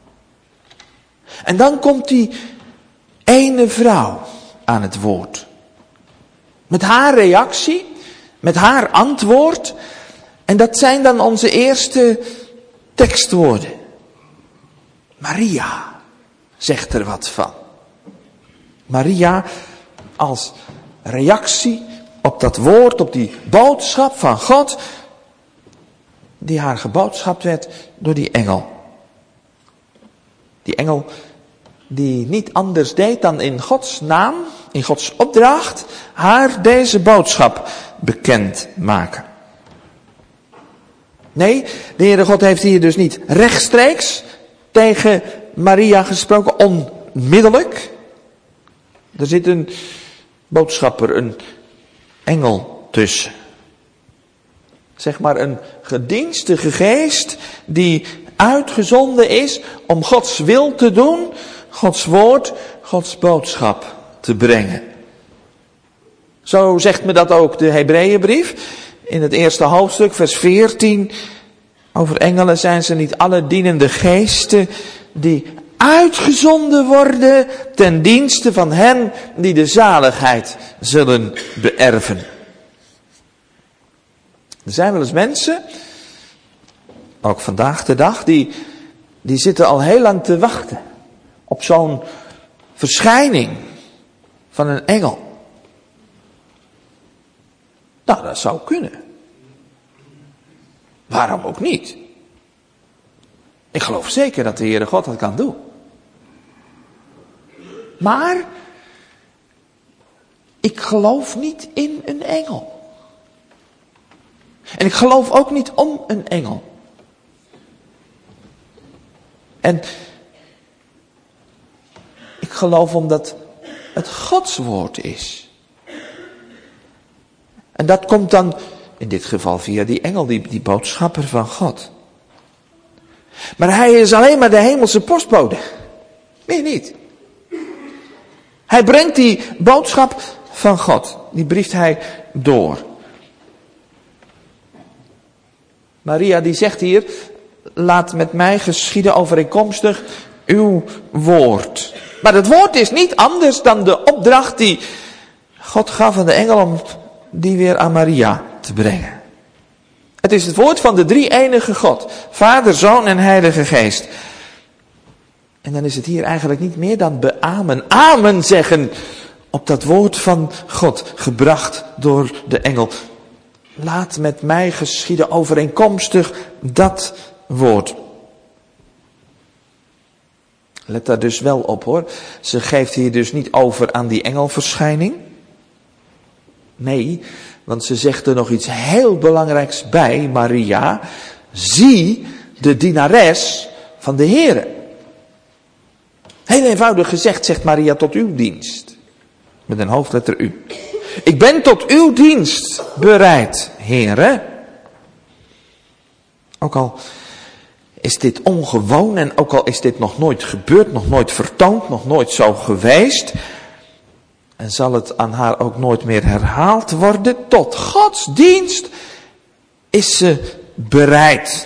En dan komt die ene vrouw aan het woord. Met haar reactie, met haar antwoord. En dat zijn dan onze eerste tekstwoorden. Maria zegt er wat van. Maria als reactie op dat woord, op die boodschap van God, die haar geboodschapt werd door die engel. Die engel die niet anders deed dan in Gods naam, in Gods opdracht, haar deze boodschap bekend maken. Nee, de Heere God heeft hier dus niet rechtstreeks tegen Maria gesproken, onmiddellijk. Er zit een boodschapper, een engel tussen. Zeg maar een gedienstige geest die uitgezonden is om Gods wil te doen, Gods woord, Gods boodschap te brengen. Zo zegt me dat ook de Hebreeënbrief. In het eerste hoofdstuk, vers veertien. Over engelen zijn ze niet alle dienende geesten die uitgezonden worden ten dienste van hen die de zaligheid zullen beërven. Er zijn wel eens mensen, ook vandaag de dag, die, die zitten al heel lang te wachten op zo'n verschijning van een engel. Nou, dat zou kunnen. Waarom ook niet? Ik geloof zeker dat de Heere God dat kan doen. Maar ik geloof niet in een engel. En ik geloof ook niet om een engel. En ik geloof omdat het Gods woord is. En dat komt dan, in dit geval via die engel, die, die boodschapper van God. Maar hij is alleen maar de hemelse postbode. Meer niet. Hij brengt die boodschap van God. Die brieft hij door. Maria die zegt hier, laat met mij geschieden overeenkomstig uw woord. Maar het woord is niet anders dan de opdracht die God gaf aan de engel om die weer aan Maria te brengen. Het is het woord van de drie-enige God. Vader, Zoon en Heilige Geest. En dan is het hier eigenlijk niet meer dan beamen. Amen zeggen op dat woord van God, gebracht door de engel. Laat met mij geschieden overeenkomstig dat woord. Let daar dus wel op hoor. Ze geeft hier dus niet over aan die engelverschijning. Nee, want ze zegt er nog iets heel belangrijks bij, Maria. Zie de dienares van de Heere. Heel eenvoudig gezegd zegt Maria tot uw dienst. Met een hoofdletter U. Ik ben tot uw dienst bereid, Heere. Ook al is dit ongewoon en ook al is dit nog nooit gebeurd, nog nooit vertoond, nog nooit zo geweest. En zal het aan haar ook nooit meer herhaald worden. Tot Gods dienst is ze bereid.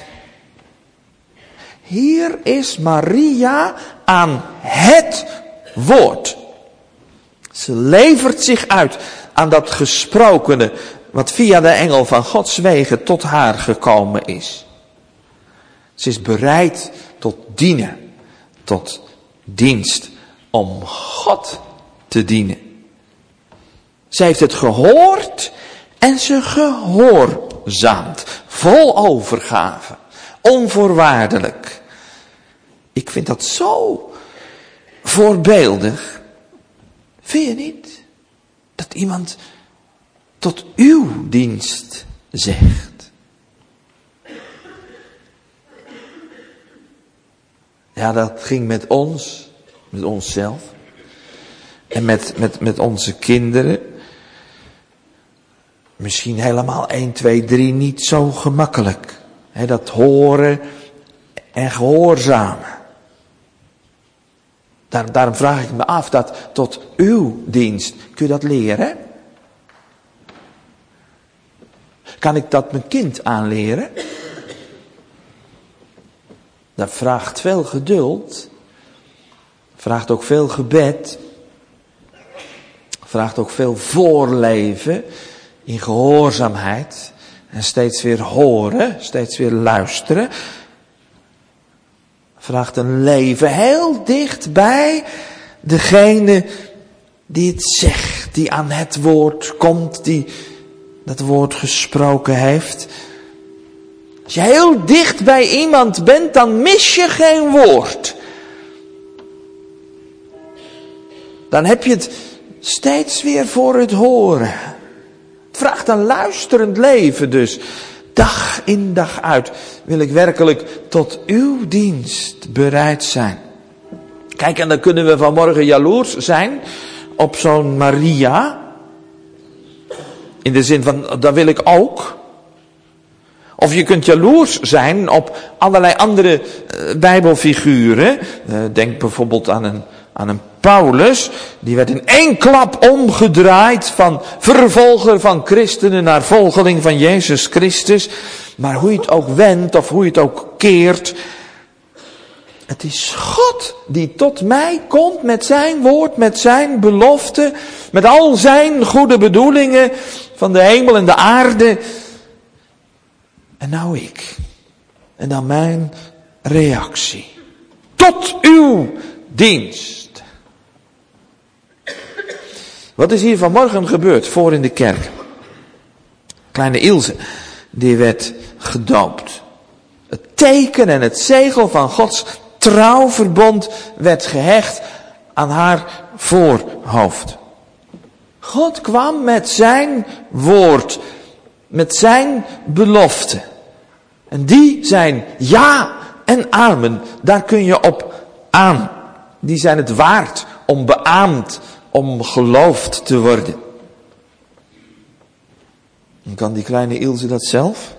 Hier is Maria aan het woord. Ze levert zich uit aan dat gesprokene wat via de engel van Gods wegen tot haar gekomen is. Ze is bereid tot dienen, tot dienst, om God te dienen. Zij heeft het gehoord en ze gehoorzaamt, vol overgave, onvoorwaardelijk. Ik vind dat zo voorbeeldig. Vind je niet? Dat iemand tot uw dienst zegt. Ja, dat ging met ons, met onszelf. En met, met, met onze kinderen. Misschien helemaal één, twee, drie niet zo gemakkelijk. He, dat horen en gehoorzamen. Daar, daarom vraag ik me af dat tot uw dienst, kun je dat leren? Kan ik dat mijn kind aanleren? Dat vraagt veel geduld. Vraagt ook veel gebed. Vraagt ook veel voorleven in gehoorzaamheid. En steeds weer horen, steeds weer luisteren. Vraagt een leven heel dicht bij degene die het zegt, die aan het woord komt, die dat woord gesproken heeft. Als je heel dicht bij iemand bent, dan mis je geen woord. Dan heb je het steeds weer voor het horen. Het vraagt een luisterend leven dus. dag in dag uit wil ik werkelijk tot uw dienst bereid zijn. Kijk, en dan kunnen we vanmorgen jaloers zijn op zo'n Maria. In de zin van, dat wil ik ook. Of je kunt jaloers zijn op allerlei andere uh, bijbelfiguren. Uh, denk bijvoorbeeld aan een, aan een Paulus. Die werd in één klap omgedraaid van vervolger van christenen naar volgeling van Jezus Christus. Maar hoe je het ook wendt of hoe je het ook keert. Het is God die tot mij komt met zijn woord, met zijn belofte. Met al zijn goede bedoelingen van de hemel en de aarde. En nou ik. En dan mijn reactie. Tot uw dienst. Wat is hier vanmorgen gebeurd voor in de kerk? Kleine Ilse, die werd gedoopt. Het teken en het zegel van Gods trouwverbond werd gehecht aan haar voorhoofd. God kwam met zijn woord, met zijn belofte. En die zijn ja en amen, daar kun je op aan. Die zijn het waard om beaamd, om geloofd te worden. En kan die kleine Ilse dat zelf?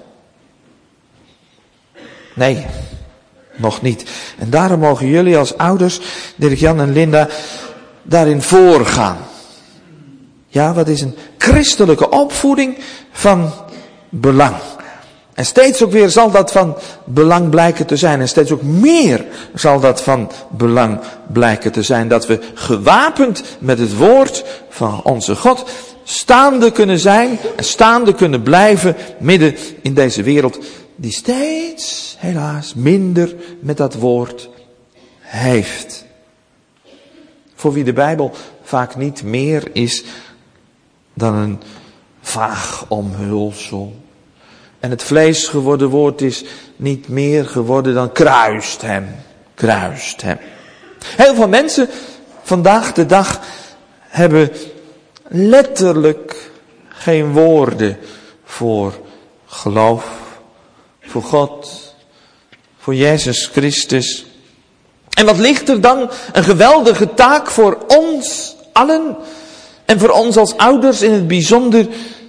Nee, nog niet. En daarom mogen jullie als ouders, Dirk-Jan en Linda, daarin voorgaan. Ja, wat is een christelijke opvoeding van belang. En steeds ook weer zal dat van belang blijken te zijn. En steeds ook meer zal dat van belang blijken te zijn. Dat we gewapend met het woord van onze God staande kunnen zijn en staande kunnen blijven midden in deze wereld die steeds, helaas, minder met dat woord heeft. Voor wie de Bijbel vaak niet meer is dan een vaag omhulsel. En het vlees geworden woord is niet meer geworden dan kruist hem, kruist hem. Heel veel mensen vandaag de dag hebben letterlijk geen woorden voor geloof, voor God, voor Jezus Christus. En wat ligt er dan een geweldige taak voor ons allen en voor ons als ouders in het bijzonder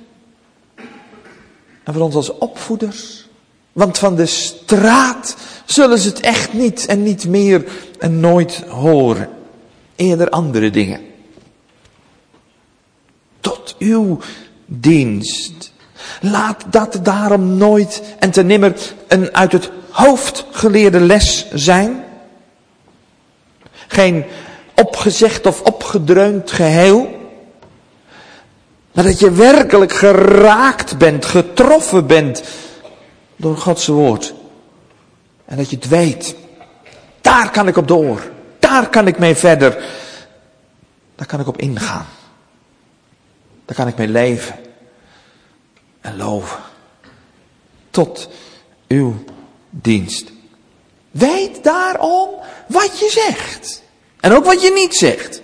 en voor ons als opvoeders. Want van de straat zullen ze het echt niet en niet meer en nooit horen. Eerder andere dingen. Tot uw dienst. Laat dat daarom nooit en ten nimmer een uit het hoofd geleerde les zijn. Geen opgezegd of opgedreund geheel. Maar dat je werkelijk geraakt bent, getroffen bent door Gods woord. En dat je het weet. Daar kan ik op door. Daar kan ik mee verder. Daar kan ik op ingaan. Daar kan ik mee leven. En loven. Tot uw dienst. Weet daarom wat je zegt. En ook wat je niet zegt.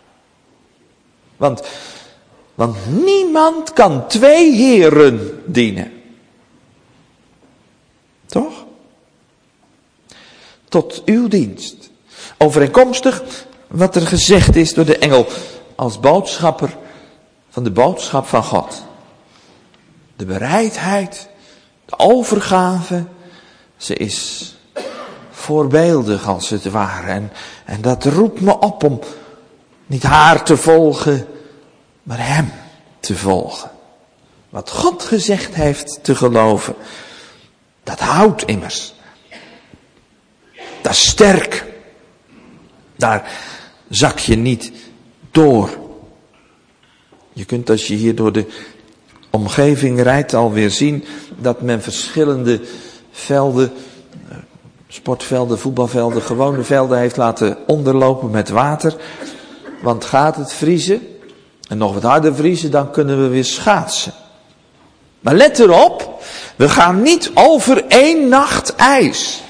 Want, want niemand kan twee heren dienen. Toch? Tot uw dienst. Overeenkomstig wat er gezegd is door de engel als boodschapper van de boodschap van God. De bereidheid, de overgave, ze is voorbeeldig als het ware. En, en dat roept me op om niet haar te volgen, maar hem te volgen. Wat God gezegd heeft te geloven, dat houdt immers. Dat is sterk. Daar zak je niet door. Je kunt als je hier door de omgeving rijdt alweer zien dat men verschillende velden, sportvelden, voetbalvelden, gewone velden heeft laten onderlopen met water. Want gaat het vriezen en nog wat harder vriezen, dan kunnen we weer schaatsen. Maar let erop, we gaan niet over één nacht ijs.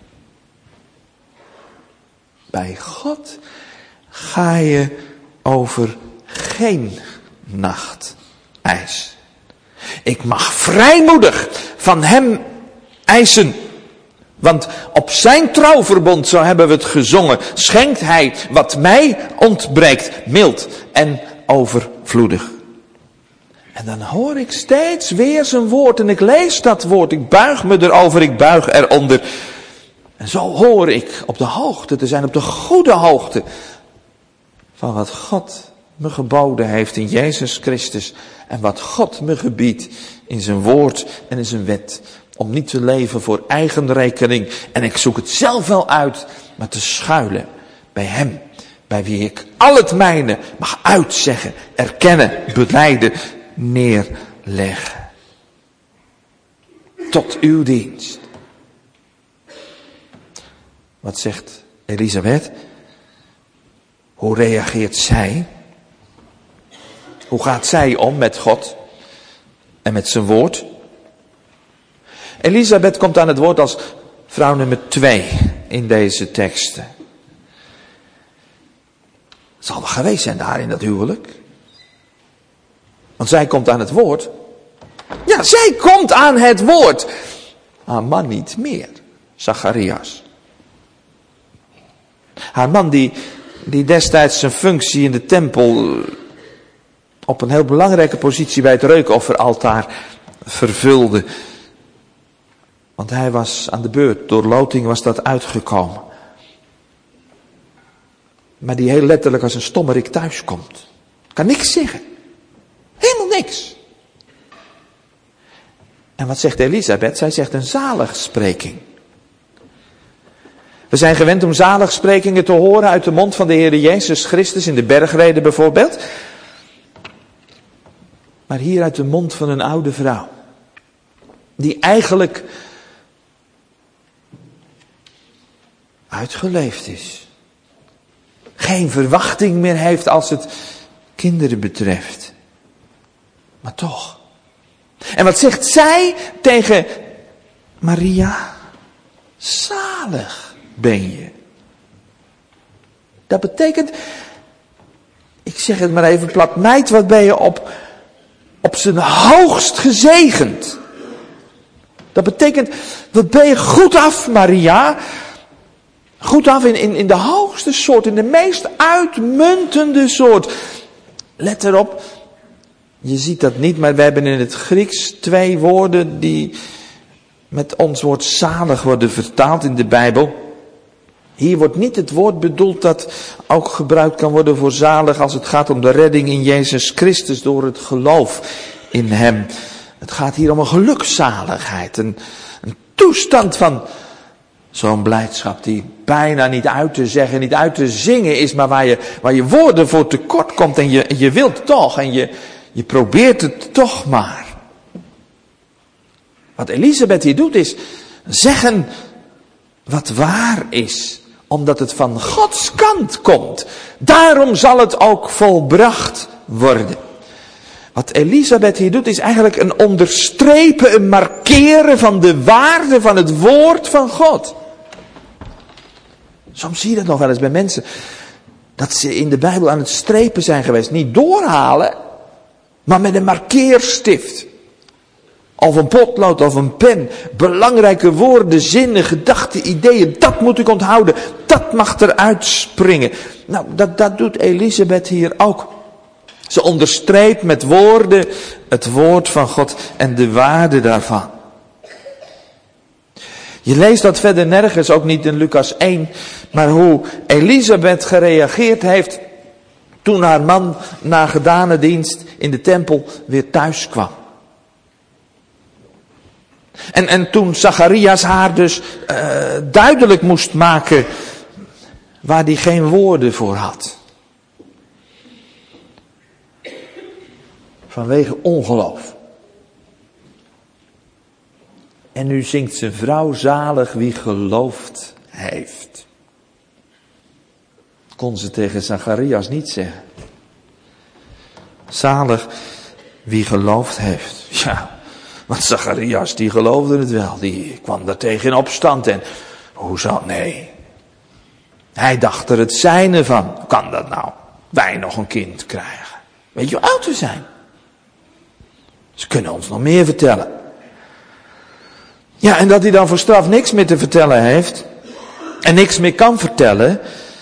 Bij God ga je over geen nacht ijs. Ik mag vrijmoedig van hem eisen. Want op zijn trouwverbond, zo hebben we het gezongen, schenkt hij wat mij ontbreekt, mild en overvloedig. En dan hoor ik steeds weer zijn woord en ik lees dat woord. Ik buig me erover, ik buig eronder. En zo hoor ik op de hoogte te zijn, op de goede hoogte van wat God me geboden heeft in Jezus Christus. En wat God me gebiedt in zijn woord en in zijn wet. Om niet te leven voor eigen rekening. En ik zoek het zelf wel uit, maar te schuilen bij hem. Bij wie ik al het mijne mag uitzeggen, erkennen, belijden, neerleggen. Tot uw dienst. Wat zegt Elisabeth? Hoe reageert zij? Hoe gaat zij om met God en met zijn woord? Elisabeth komt aan het woord als vrouw nummer twee in deze teksten. Het zal wel geweest zijn daar in dat huwelijk. Want zij komt aan het woord. Ja, zij komt aan het woord. Haar man niet meer. Zacharias. Haar man die, die destijds zijn functie in de tempel op een heel belangrijke positie bij het reukofferaltaar vervulde. Want hij was aan de beurt, door loting was dat uitgekomen. Maar die heel letterlijk als een stommerik thuis komt. Kan niks zeggen. Helemaal niks. En wat zegt Elisabeth? Zij zegt een zaligspreking. We zijn gewend om zaligsprekingen te horen uit de mond van de Heer Jezus Christus in de bergreden bijvoorbeeld. Maar hier uit de mond van een oude vrouw. Die eigenlijk uitgeleefd is. Geen verwachting meer heeft als het kinderen betreft. Maar toch. En wat zegt zij tegen Maria? Zalig ben je. Dat betekent, ik zeg het maar even plat, meid, wat ben je op, op zijn hoogst gezegend. Dat betekent, wat ben je goed af, Maria. Goed af in, in, in de hoogste soort, in de meest uitmuntende soort. Let erop, je ziet dat niet, maar we hebben in het Grieks twee woorden die met ons woord zalig worden vertaald in de Bijbel. Hier wordt niet het woord bedoeld dat ook gebruikt kan worden voor zalig als het gaat om de redding in Jezus Christus door het geloof in hem. Het gaat hier om een gelukzaligheid, een, een toestand van zo'n blijdschap die bijna niet uit te zeggen, niet uit te zingen is, maar waar je, waar je woorden voor tekort komt en je, je wilt toch en je, je probeert het toch maar. Wat Elisabeth hier doet is zeggen wat waar is, omdat het van Gods kant komt. Daarom zal het ook volbracht worden. Wat Elisabeth hier doet is eigenlijk een onderstrepen, een markeren van de waarde van het woord van God. Soms zie je dat nog wel eens bij mensen, dat ze in de Bijbel aan het strepen zijn geweest. Niet doorhalen, maar met een markeerstift. Of een potlood of een pen. Belangrijke woorden, zinnen, gedachten, ideeën. Dat moet ik onthouden. Dat mag eruit springen. Nou, dat, dat doet Elisabeth hier ook. Ze onderstreept met woorden het woord van God en de waarde daarvan. Je leest dat verder nergens, ook niet in Lucas één. Maar hoe Elisabeth gereageerd heeft toen haar man na gedane dienst in de tempel weer thuis kwam. En, en toen Zacharias haar dus uh, duidelijk moest maken waar hij geen woorden voor had. Vanwege ongeloof. En nu zingt zijn vrouw zalig wie geloofd heeft. Kon ze tegen Zacharias niet zeggen. Zalig wie geloofd heeft. Ja, want Zacharias die geloofde het wel. Die kwam daar tegen in opstand. En hoezo? Nee. Hij dacht er het zijne van. Hoe kan dat nou? Wij nog een kind krijgen. Weet je hoe oud we zijn? Ze kunnen ons nog meer vertellen. Ja, en dat hij dan voor straf niks meer te vertellen heeft. En niks meer kan vertellen.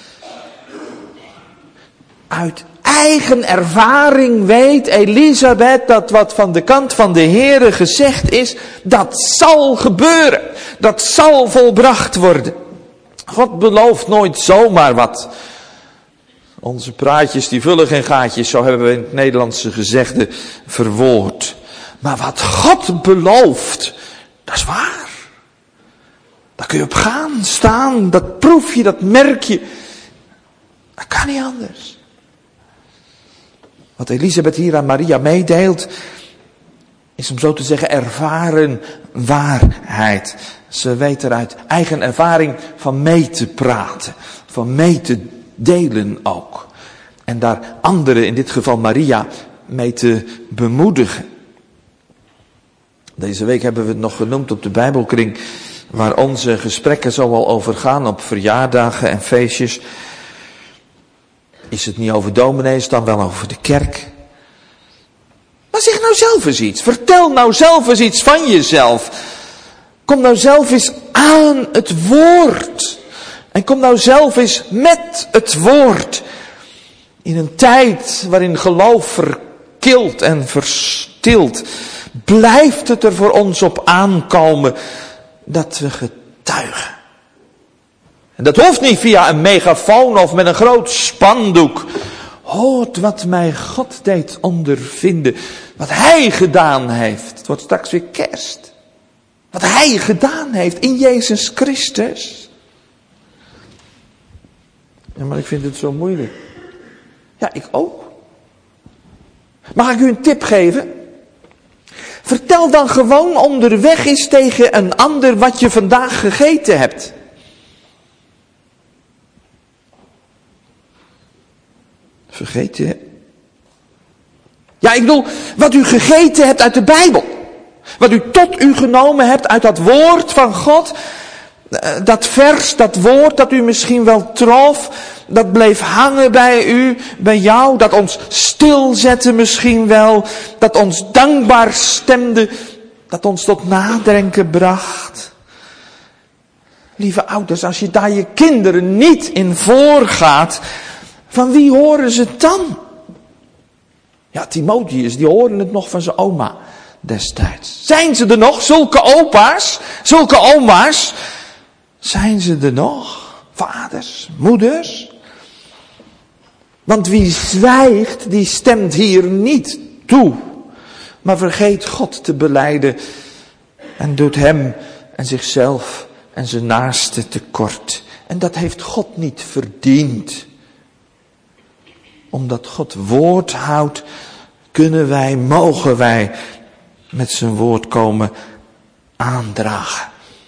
Uit eigen ervaring weet Elisabeth dat wat van de kant van de Heere gezegd is, dat zal gebeuren. Dat zal volbracht worden. God belooft nooit zomaar wat. Onze praatjes die vullen geen gaatjes, zo hebben we in het Nederlandse gezegde verwoord. Maar wat God belooft, dat is waar. Daar kun je op gaan, staan, dat proef je, dat merk je. Dat kan niet anders. Wat Elisabeth hier aan Maria meedeelt, is om zo te zeggen ervaren waarheid. Ze weet er uit eigen ervaring van mee te praten, van mee te delen ook. En daar anderen, in dit geval Maria, mee te bemoedigen. Deze week hebben we het nog genoemd op de Bijbelkring, waar onze gesprekken zo al over gaan op verjaardagen en feestjes. Is het niet over dominees, dan wel over de kerk. Maar zeg nou zelf eens iets. Vertel nou zelf eens iets van jezelf. Kom nou zelf eens aan het woord. En kom nou zelf eens met het woord. In een tijd waarin geloof verkilt en verstilt, blijft het er voor ons op aankomen dat we getuigen. En dat hoeft niet via een megafoon of met een groot spandoek. Hoort wat mij God deed ondervinden. Wat Hij gedaan heeft. Het wordt straks weer kerst. Wat Hij gedaan heeft in Jezus Christus. Ja, maar ik vind het zo moeilijk. Ja, ik ook. Mag ik u een tip geven? Vertel dan gewoon onderweg eens tegen een ander wat je vandaag gegeten hebt. Vergeten, hè? Ja, ik bedoel, wat u gegeten hebt uit de Bijbel. Wat u tot u genomen hebt uit dat woord van God. Dat vers, dat woord dat u misschien wel trof. Dat bleef hangen bij u, bij jou. Dat ons stilzette misschien wel. Dat ons dankbaar stemde. Dat ons tot nadenken bracht. Lieve ouders, als je daar je kinderen niet in voorgaat, van wie horen ze het dan? Ja, Timotheus, die horen het nog van zijn oma destijds. Zijn ze er nog? Zulke opa's? Zulke oma's? Zijn ze er nog? Vaders, moeders? Want wie zwijgt, die stemt hier niet toe. Maar vergeet God te belijden. En doet hem en zichzelf en zijn naaste tekort. En dat heeft God niet verdiend. Omdat God woord houdt, kunnen wij, mogen wij met zijn woord komen aandragen.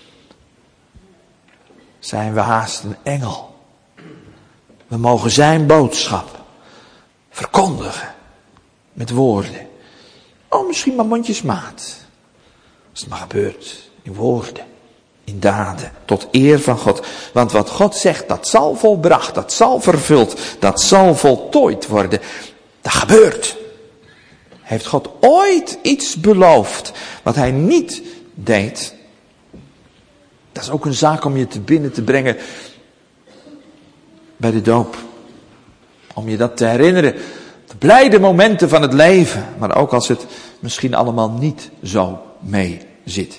Zijn we haast een engel. We mogen zijn boodschap verkondigen met woorden. Oh, misschien maar mondjesmaat. Als het maar gebeurt in woorden, in daden, tot eer van God. Want wat God zegt, dat zal volbracht, dat zal vervuld, dat zal voltooid worden. Dat gebeurt. Heeft God ooit iets beloofd wat hij niet deed? Dat is ook een zaak om je te binnen te brengen bij de doop. Om je dat te herinneren. De blijde momenten van het leven. Maar ook als het misschien allemaal niet zo mee zit.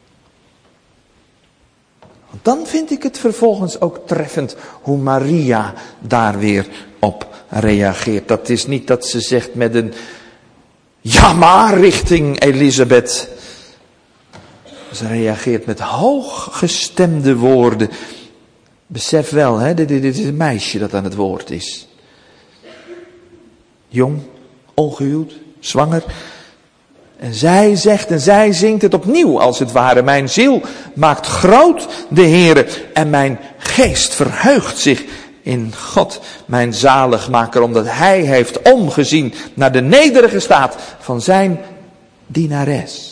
Want dan vind ik het vervolgens ook treffend hoe Maria daar weer op reageert. Dat is niet dat ze zegt met een ja maar richting Elisabeth. Ze reageert met hooggestemde woorden. Besef wel, hè, dit, dit is een meisje dat aan het woord is. Jong, ongehuwd, zwanger. En zij zegt en zij zingt het opnieuw als het ware. Mijn ziel maakt groot de Heere en mijn geest verheugt zich in God, mijn zaligmaker, omdat hij heeft omgezien naar de nederige staat van zijn dienares.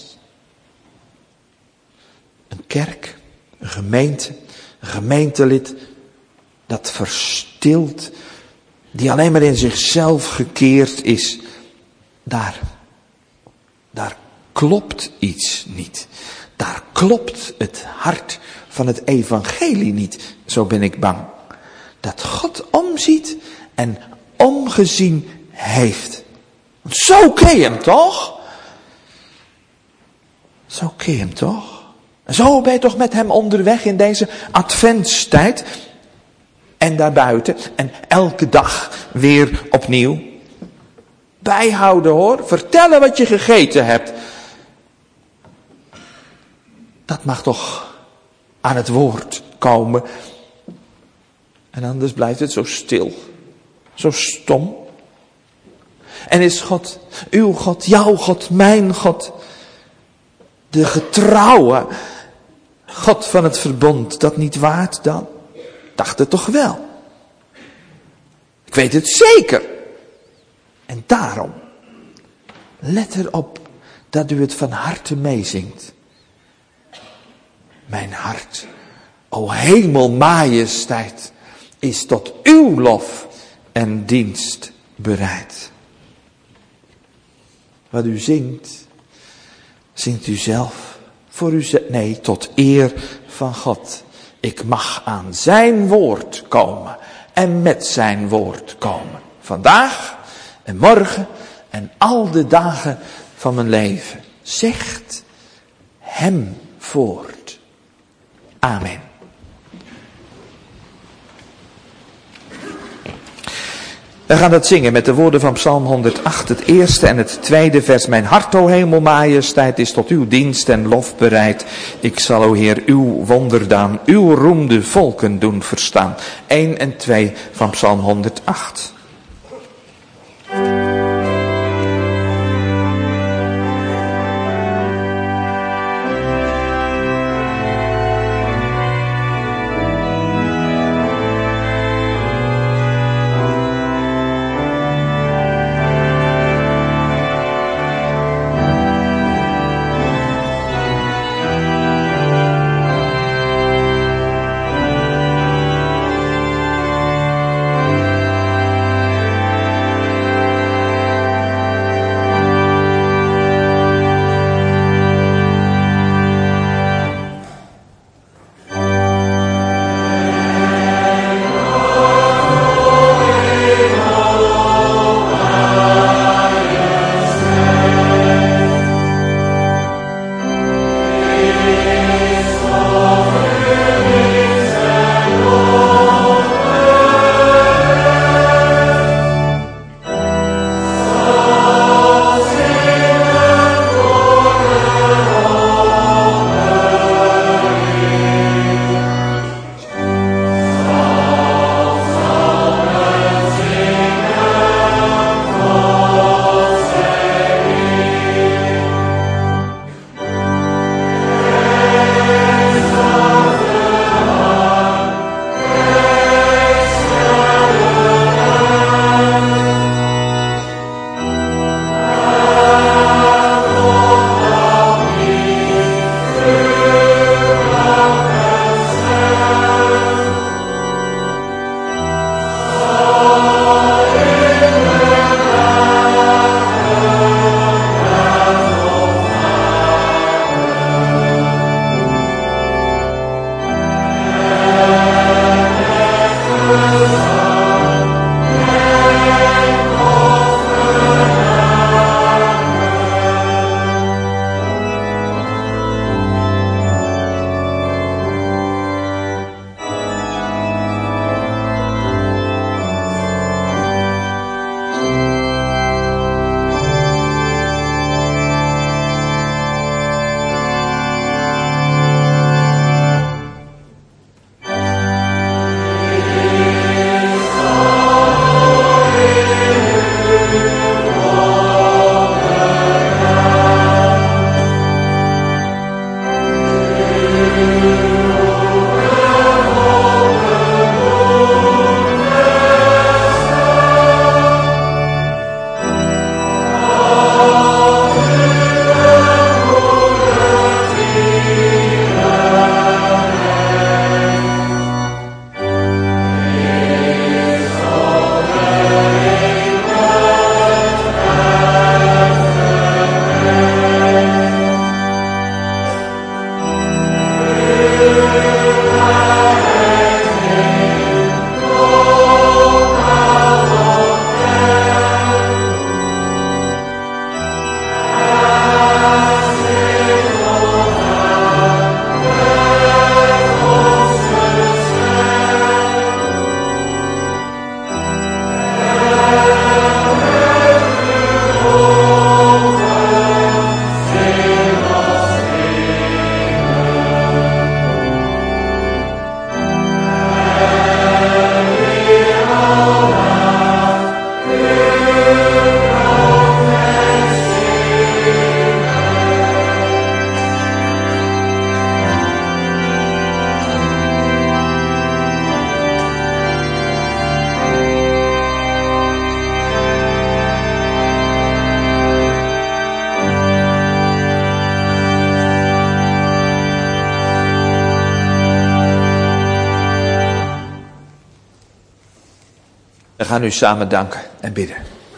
Een kerk, een gemeente, een gemeentelid dat verstilt, die alleen maar in zichzelf gekeerd is. Daar, daar klopt iets niet. Daar klopt het hart van het evangelie niet. Zo ben ik bang. Dat God omziet en omgezien heeft. Zo ken je hem toch? Zo ken je hem toch? Zo ben je toch met hem onderweg in deze adventstijd. En daarbuiten. En elke dag weer opnieuw. Bijhouden hoor. Vertellen wat je gegeten hebt. Dat mag toch aan het woord komen. En anders blijft het zo stil. Zo stom. En is God, uw God, jouw God, mijn God, de getrouwe God van het verbond, dat niet waard dan? Dacht het toch wel. Ik weet het zeker. En daarom, let erop dat u het van harte meezingt. Mijn hart, o hemelmajesteit, is tot uw lof en dienst bereid. Wat u zingt, zingt u zelf voor u zelf. Nee, tot eer van God. Ik mag aan zijn woord komen en met zijn woord komen. Vandaag en morgen en al de dagen van mijn leven. Zegt hem voort. Amen. We gaan dat zingen met de woorden van Psalm honderdacht, het eerste en het tweede vers. Mijn hart, o hemelmajesteit, is tot uw dienst en lof bereid. Ik zal, o Heer, uw wonderdaan, uw roem de volken doen verstaan. één en twee van Psalm honderdacht. We gaan u samen danken en bidden.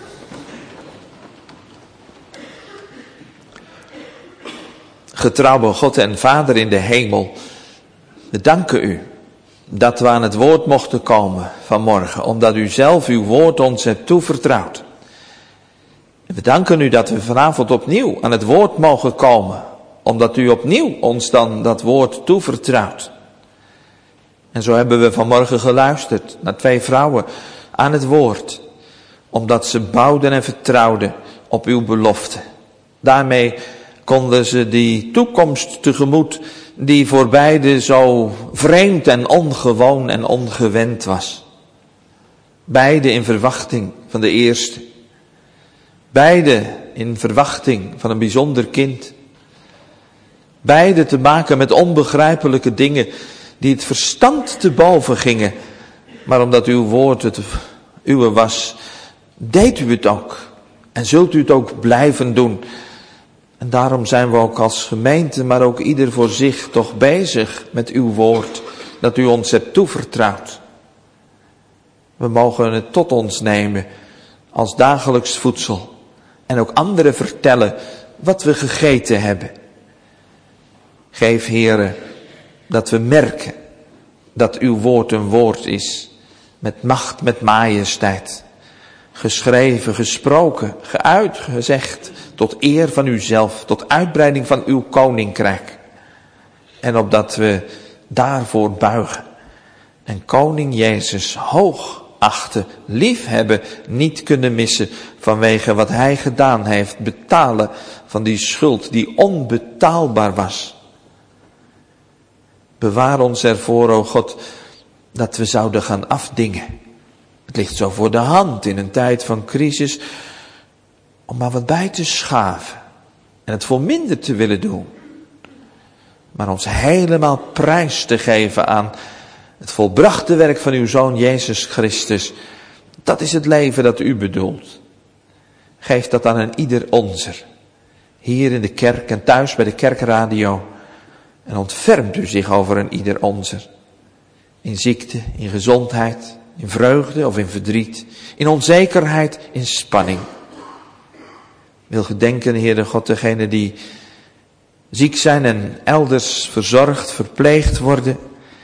Getrouwe God en Vader in de hemel, we danken u dat we aan het woord mochten komen vanmorgen, omdat u zelf uw woord ons hebt toevertrouwd. En we danken u dat we vanavond opnieuw aan het woord mogen komen, omdat u opnieuw ons dan dat woord toevertrouwt. En zo hebben we vanmorgen geluisterd naar twee vrouwen aan het woord, omdat ze bouwden en vertrouwden op uw belofte. Daarmee konden ze die toekomst tegemoet die voor beide zo vreemd en ongewoon en ongewend was. Beide in verwachting van de eerste. Beide in verwachting van een bijzonder kind. Beide te maken met onbegrijpelijke dingen die het verstand te boven gingen. Maar omdat uw woord het uwe was, deed u het ook. En zult u het ook blijven doen. En daarom zijn we ook als gemeente, maar ook ieder voor zich toch bezig met uw woord, dat u ons hebt toevertrouwd. We mogen het tot ons nemen als dagelijks voedsel. En ook anderen vertellen wat we gegeten hebben. Geef, Heere, dat we merken dat uw woord een woord is. Met macht, met majesteit. Geschreven, gesproken, geuit, gezegd. Tot eer van uzelf, tot uitbreiding van uw koninkrijk. En opdat we daarvoor buigen. En koning Jezus hoog achten, lief hebben, niet kunnen missen vanwege wat hij gedaan heeft. Betalen van die schuld die onbetaalbaar was. Bewaar ons ervoor, o God, dat we zouden gaan afdingen. Het ligt zo voor de hand in een tijd van crisis, om maar wat bij te schaven en het voor minder te willen doen. Maar ons helemaal prijs te geven aan het volbrachte werk van uw Zoon Jezus Christus. Dat is het leven dat u bedoelt. Geef dat aan een ieder onzer. Hier in de kerk en thuis bij de kerkradio. En ontfermt u zich over een ieder onzer. In ziekte, in gezondheid, in vreugde of in verdriet. In onzekerheid, in spanning. Wil gedenken, Heere God, degene die ziek zijn en elders verzorgd, verpleegd worden.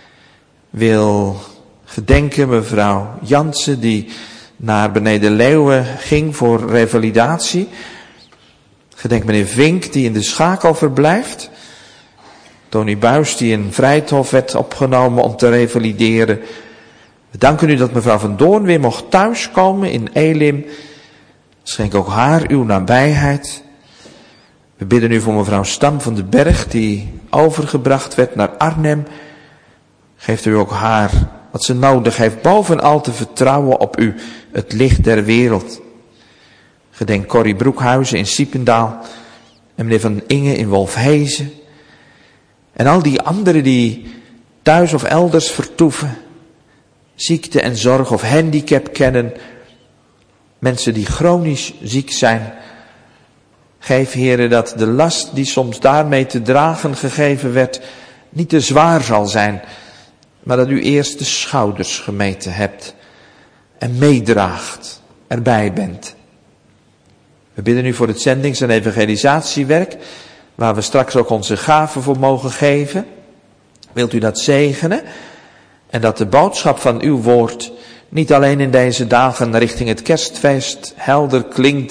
Wil gedenken mevrouw Jansen die naar Beneden Leeuwen ging voor revalidatie. Gedenk meneer Vink die in de Schakel verblijft. Tony Buis die in Vrijthof werd opgenomen om te revalideren. We danken u dat mevrouw van Doorn weer mocht thuiskomen in Elim. Schenk ook haar uw nabijheid. We bidden u voor mevrouw Stam van den Berg die overgebracht werd naar Arnhem. Geeft u ook haar wat ze nodig heeft, bovenal te vertrouwen op u, het licht der wereld. Gedenk Corrie Broekhuizen in Siependaal en meneer Van Inge in Wolfhezen. En al die anderen die thuis of elders vertoeven, ziekte en zorg of handicap kennen, mensen die chronisch ziek zijn. Geef, Heere, dat de last die soms daarmee te dragen gegeven werd, niet te zwaar zal zijn, maar dat u eerst de schouders gemeten hebt en meedraagt, erbij bent. We bidden u voor het zendings- en evangelisatiewerk, waar we straks ook onze gaven voor mogen geven. Wilt u dat zegenen? En dat de boodschap van uw woord niet alleen in deze dagen richting het kerstfeest helder klinkt,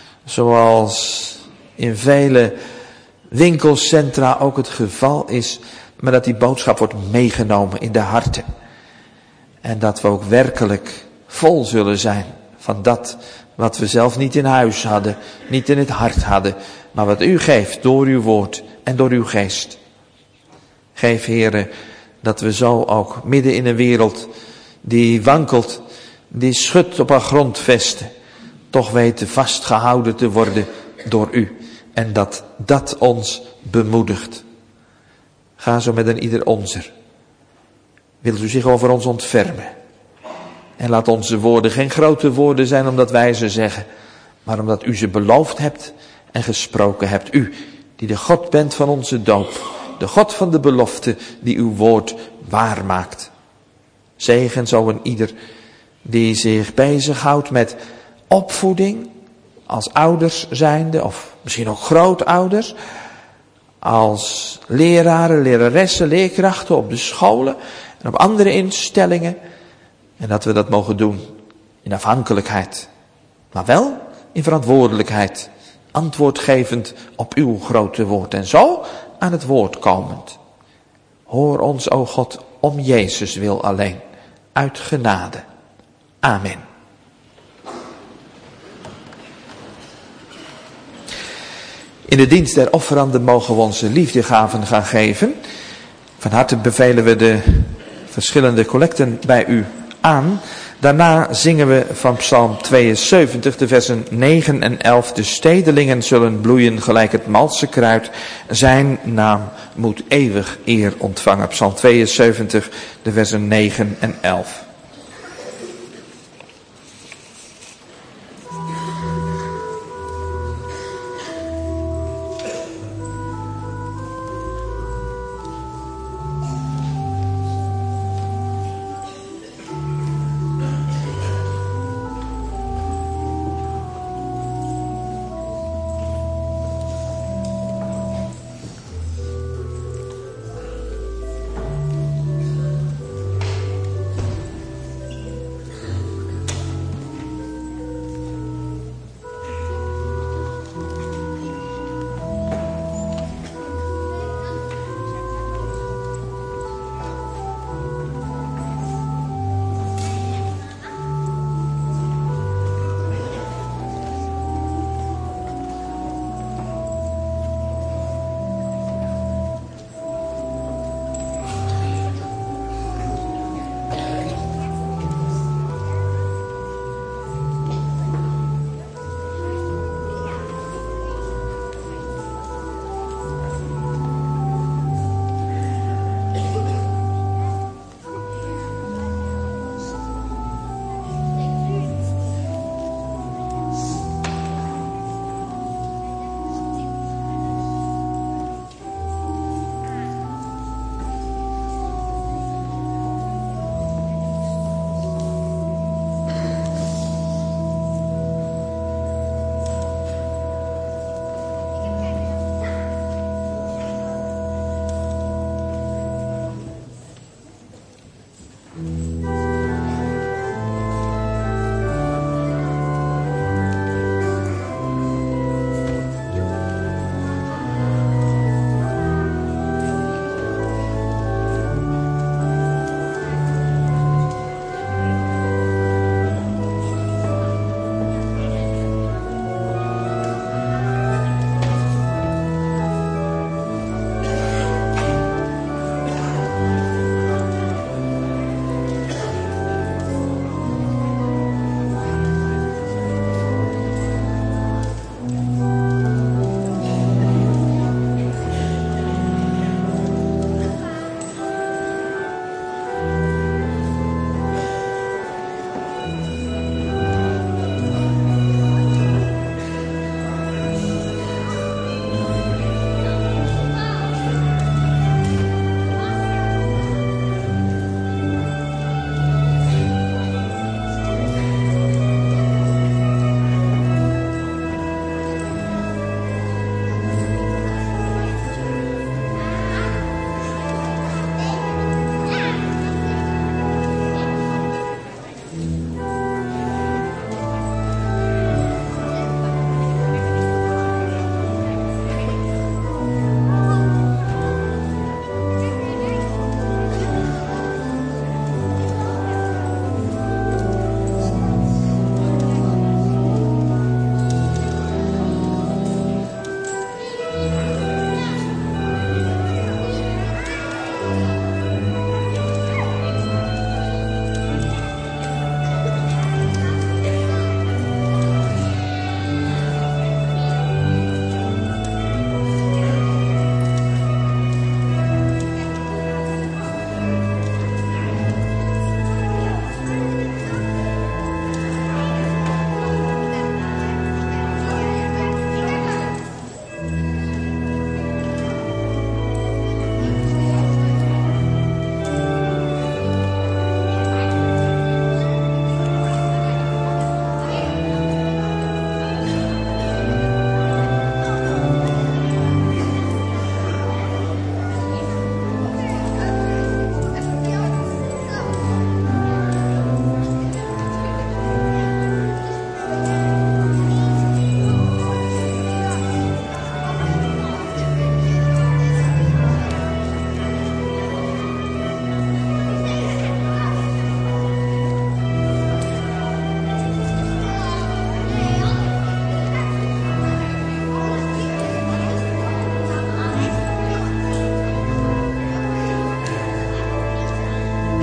zoals in vele winkelcentra ook het geval is, maar dat die boodschap wordt meegenomen in de harten. En dat we ook werkelijk vol zullen zijn van dat wat we zelf niet in huis hadden, niet in het hart hadden, maar wat u geeft door uw woord en door uw geest. Geef, Heere, dat we zo ook midden in een wereld die wankelt, die schudt op haar grondvesten, toch weten vastgehouden te worden door u. En dat dat ons bemoedigt. Ga zo met een ieder onzer. Wilt u zich over ons ontfermen. En laat onze woorden geen grote woorden zijn omdat wij ze zeggen, maar omdat u ze beloofd hebt en gesproken hebt. U, die de God bent van onze doop, de God van de belofte, die uw woord waar maakt. Zegen zo een ieder die zich bezighoudt met opvoeding, als ouders zijnde, of misschien ook grootouders, als leraren, leraressen, leerkrachten op de scholen en op andere instellingen. En dat we dat mogen doen in afhankelijkheid, maar wel in verantwoordelijkheid, antwoordgevend op uw grote woord en zo aan het woord komend. Hoor ons, o God, om Jezus wil alleen, uit genade. Amen. In de dienst der offeranden mogen we onze liefdegaven gaan geven. Van harte bevelen we de verschillende collecten bij u aan. Daarna zingen we van Psalm tweeënzeventig, de versen negen en elf. De stedelingen zullen bloeien gelijk het malse kruid. Zijn naam moet eeuwig eer ontvangen. Psalm tweeënzeventig, de versen negen en elf.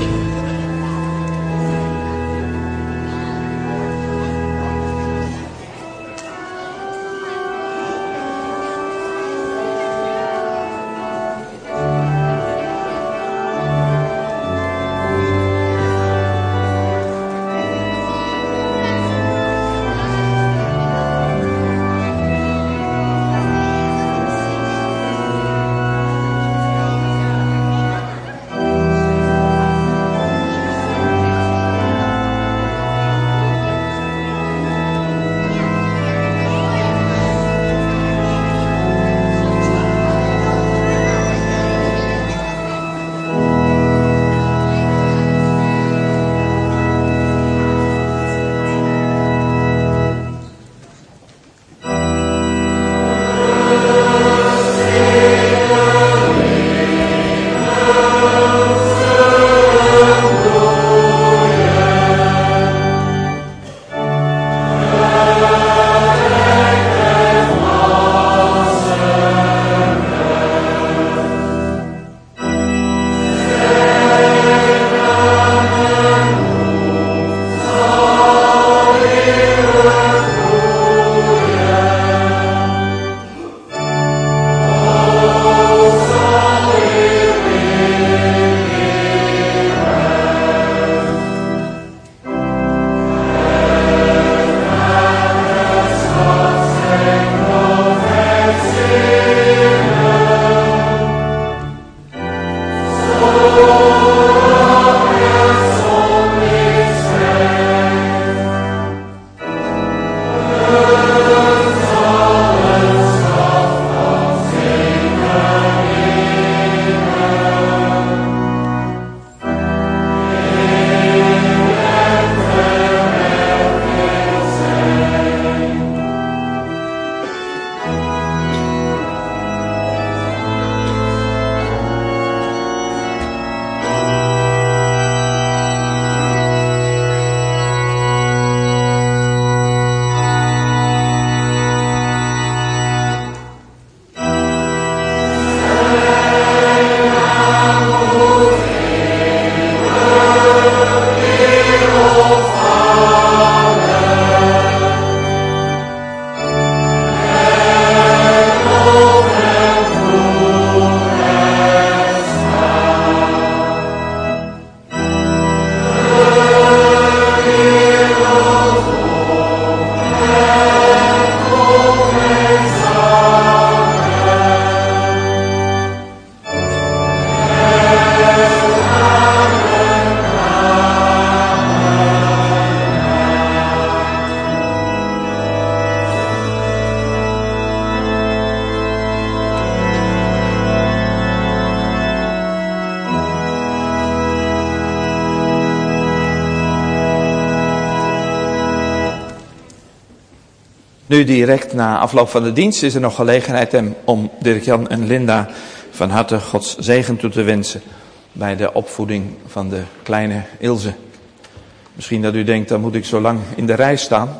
Nu direct na afloop van de dienst is er nog gelegenheid om Dirk-Jan en Linda van harte Gods zegen toe te wensen bij de opvoeding van de kleine Ilse. Misschien dat u denkt, dan moet ik zo lang in de rij staan.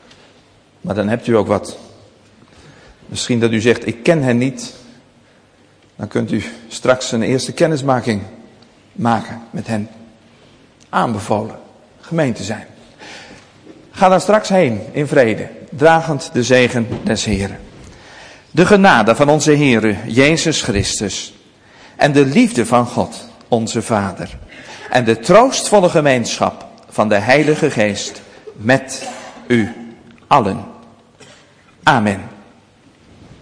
Maar dan hebt u ook wat. Misschien dat u zegt, ik ken hen niet. Dan kunt u straks een eerste kennismaking maken met hen. Aanbevolen gemeente zijn. Ga dan straks heen in vrede, dragend de zegen des Heren. De genade van onze Heere Jezus Christus en de liefde van God, onze Vader, en de troostvolle gemeenschap van de Heilige Geest met u allen. Amen.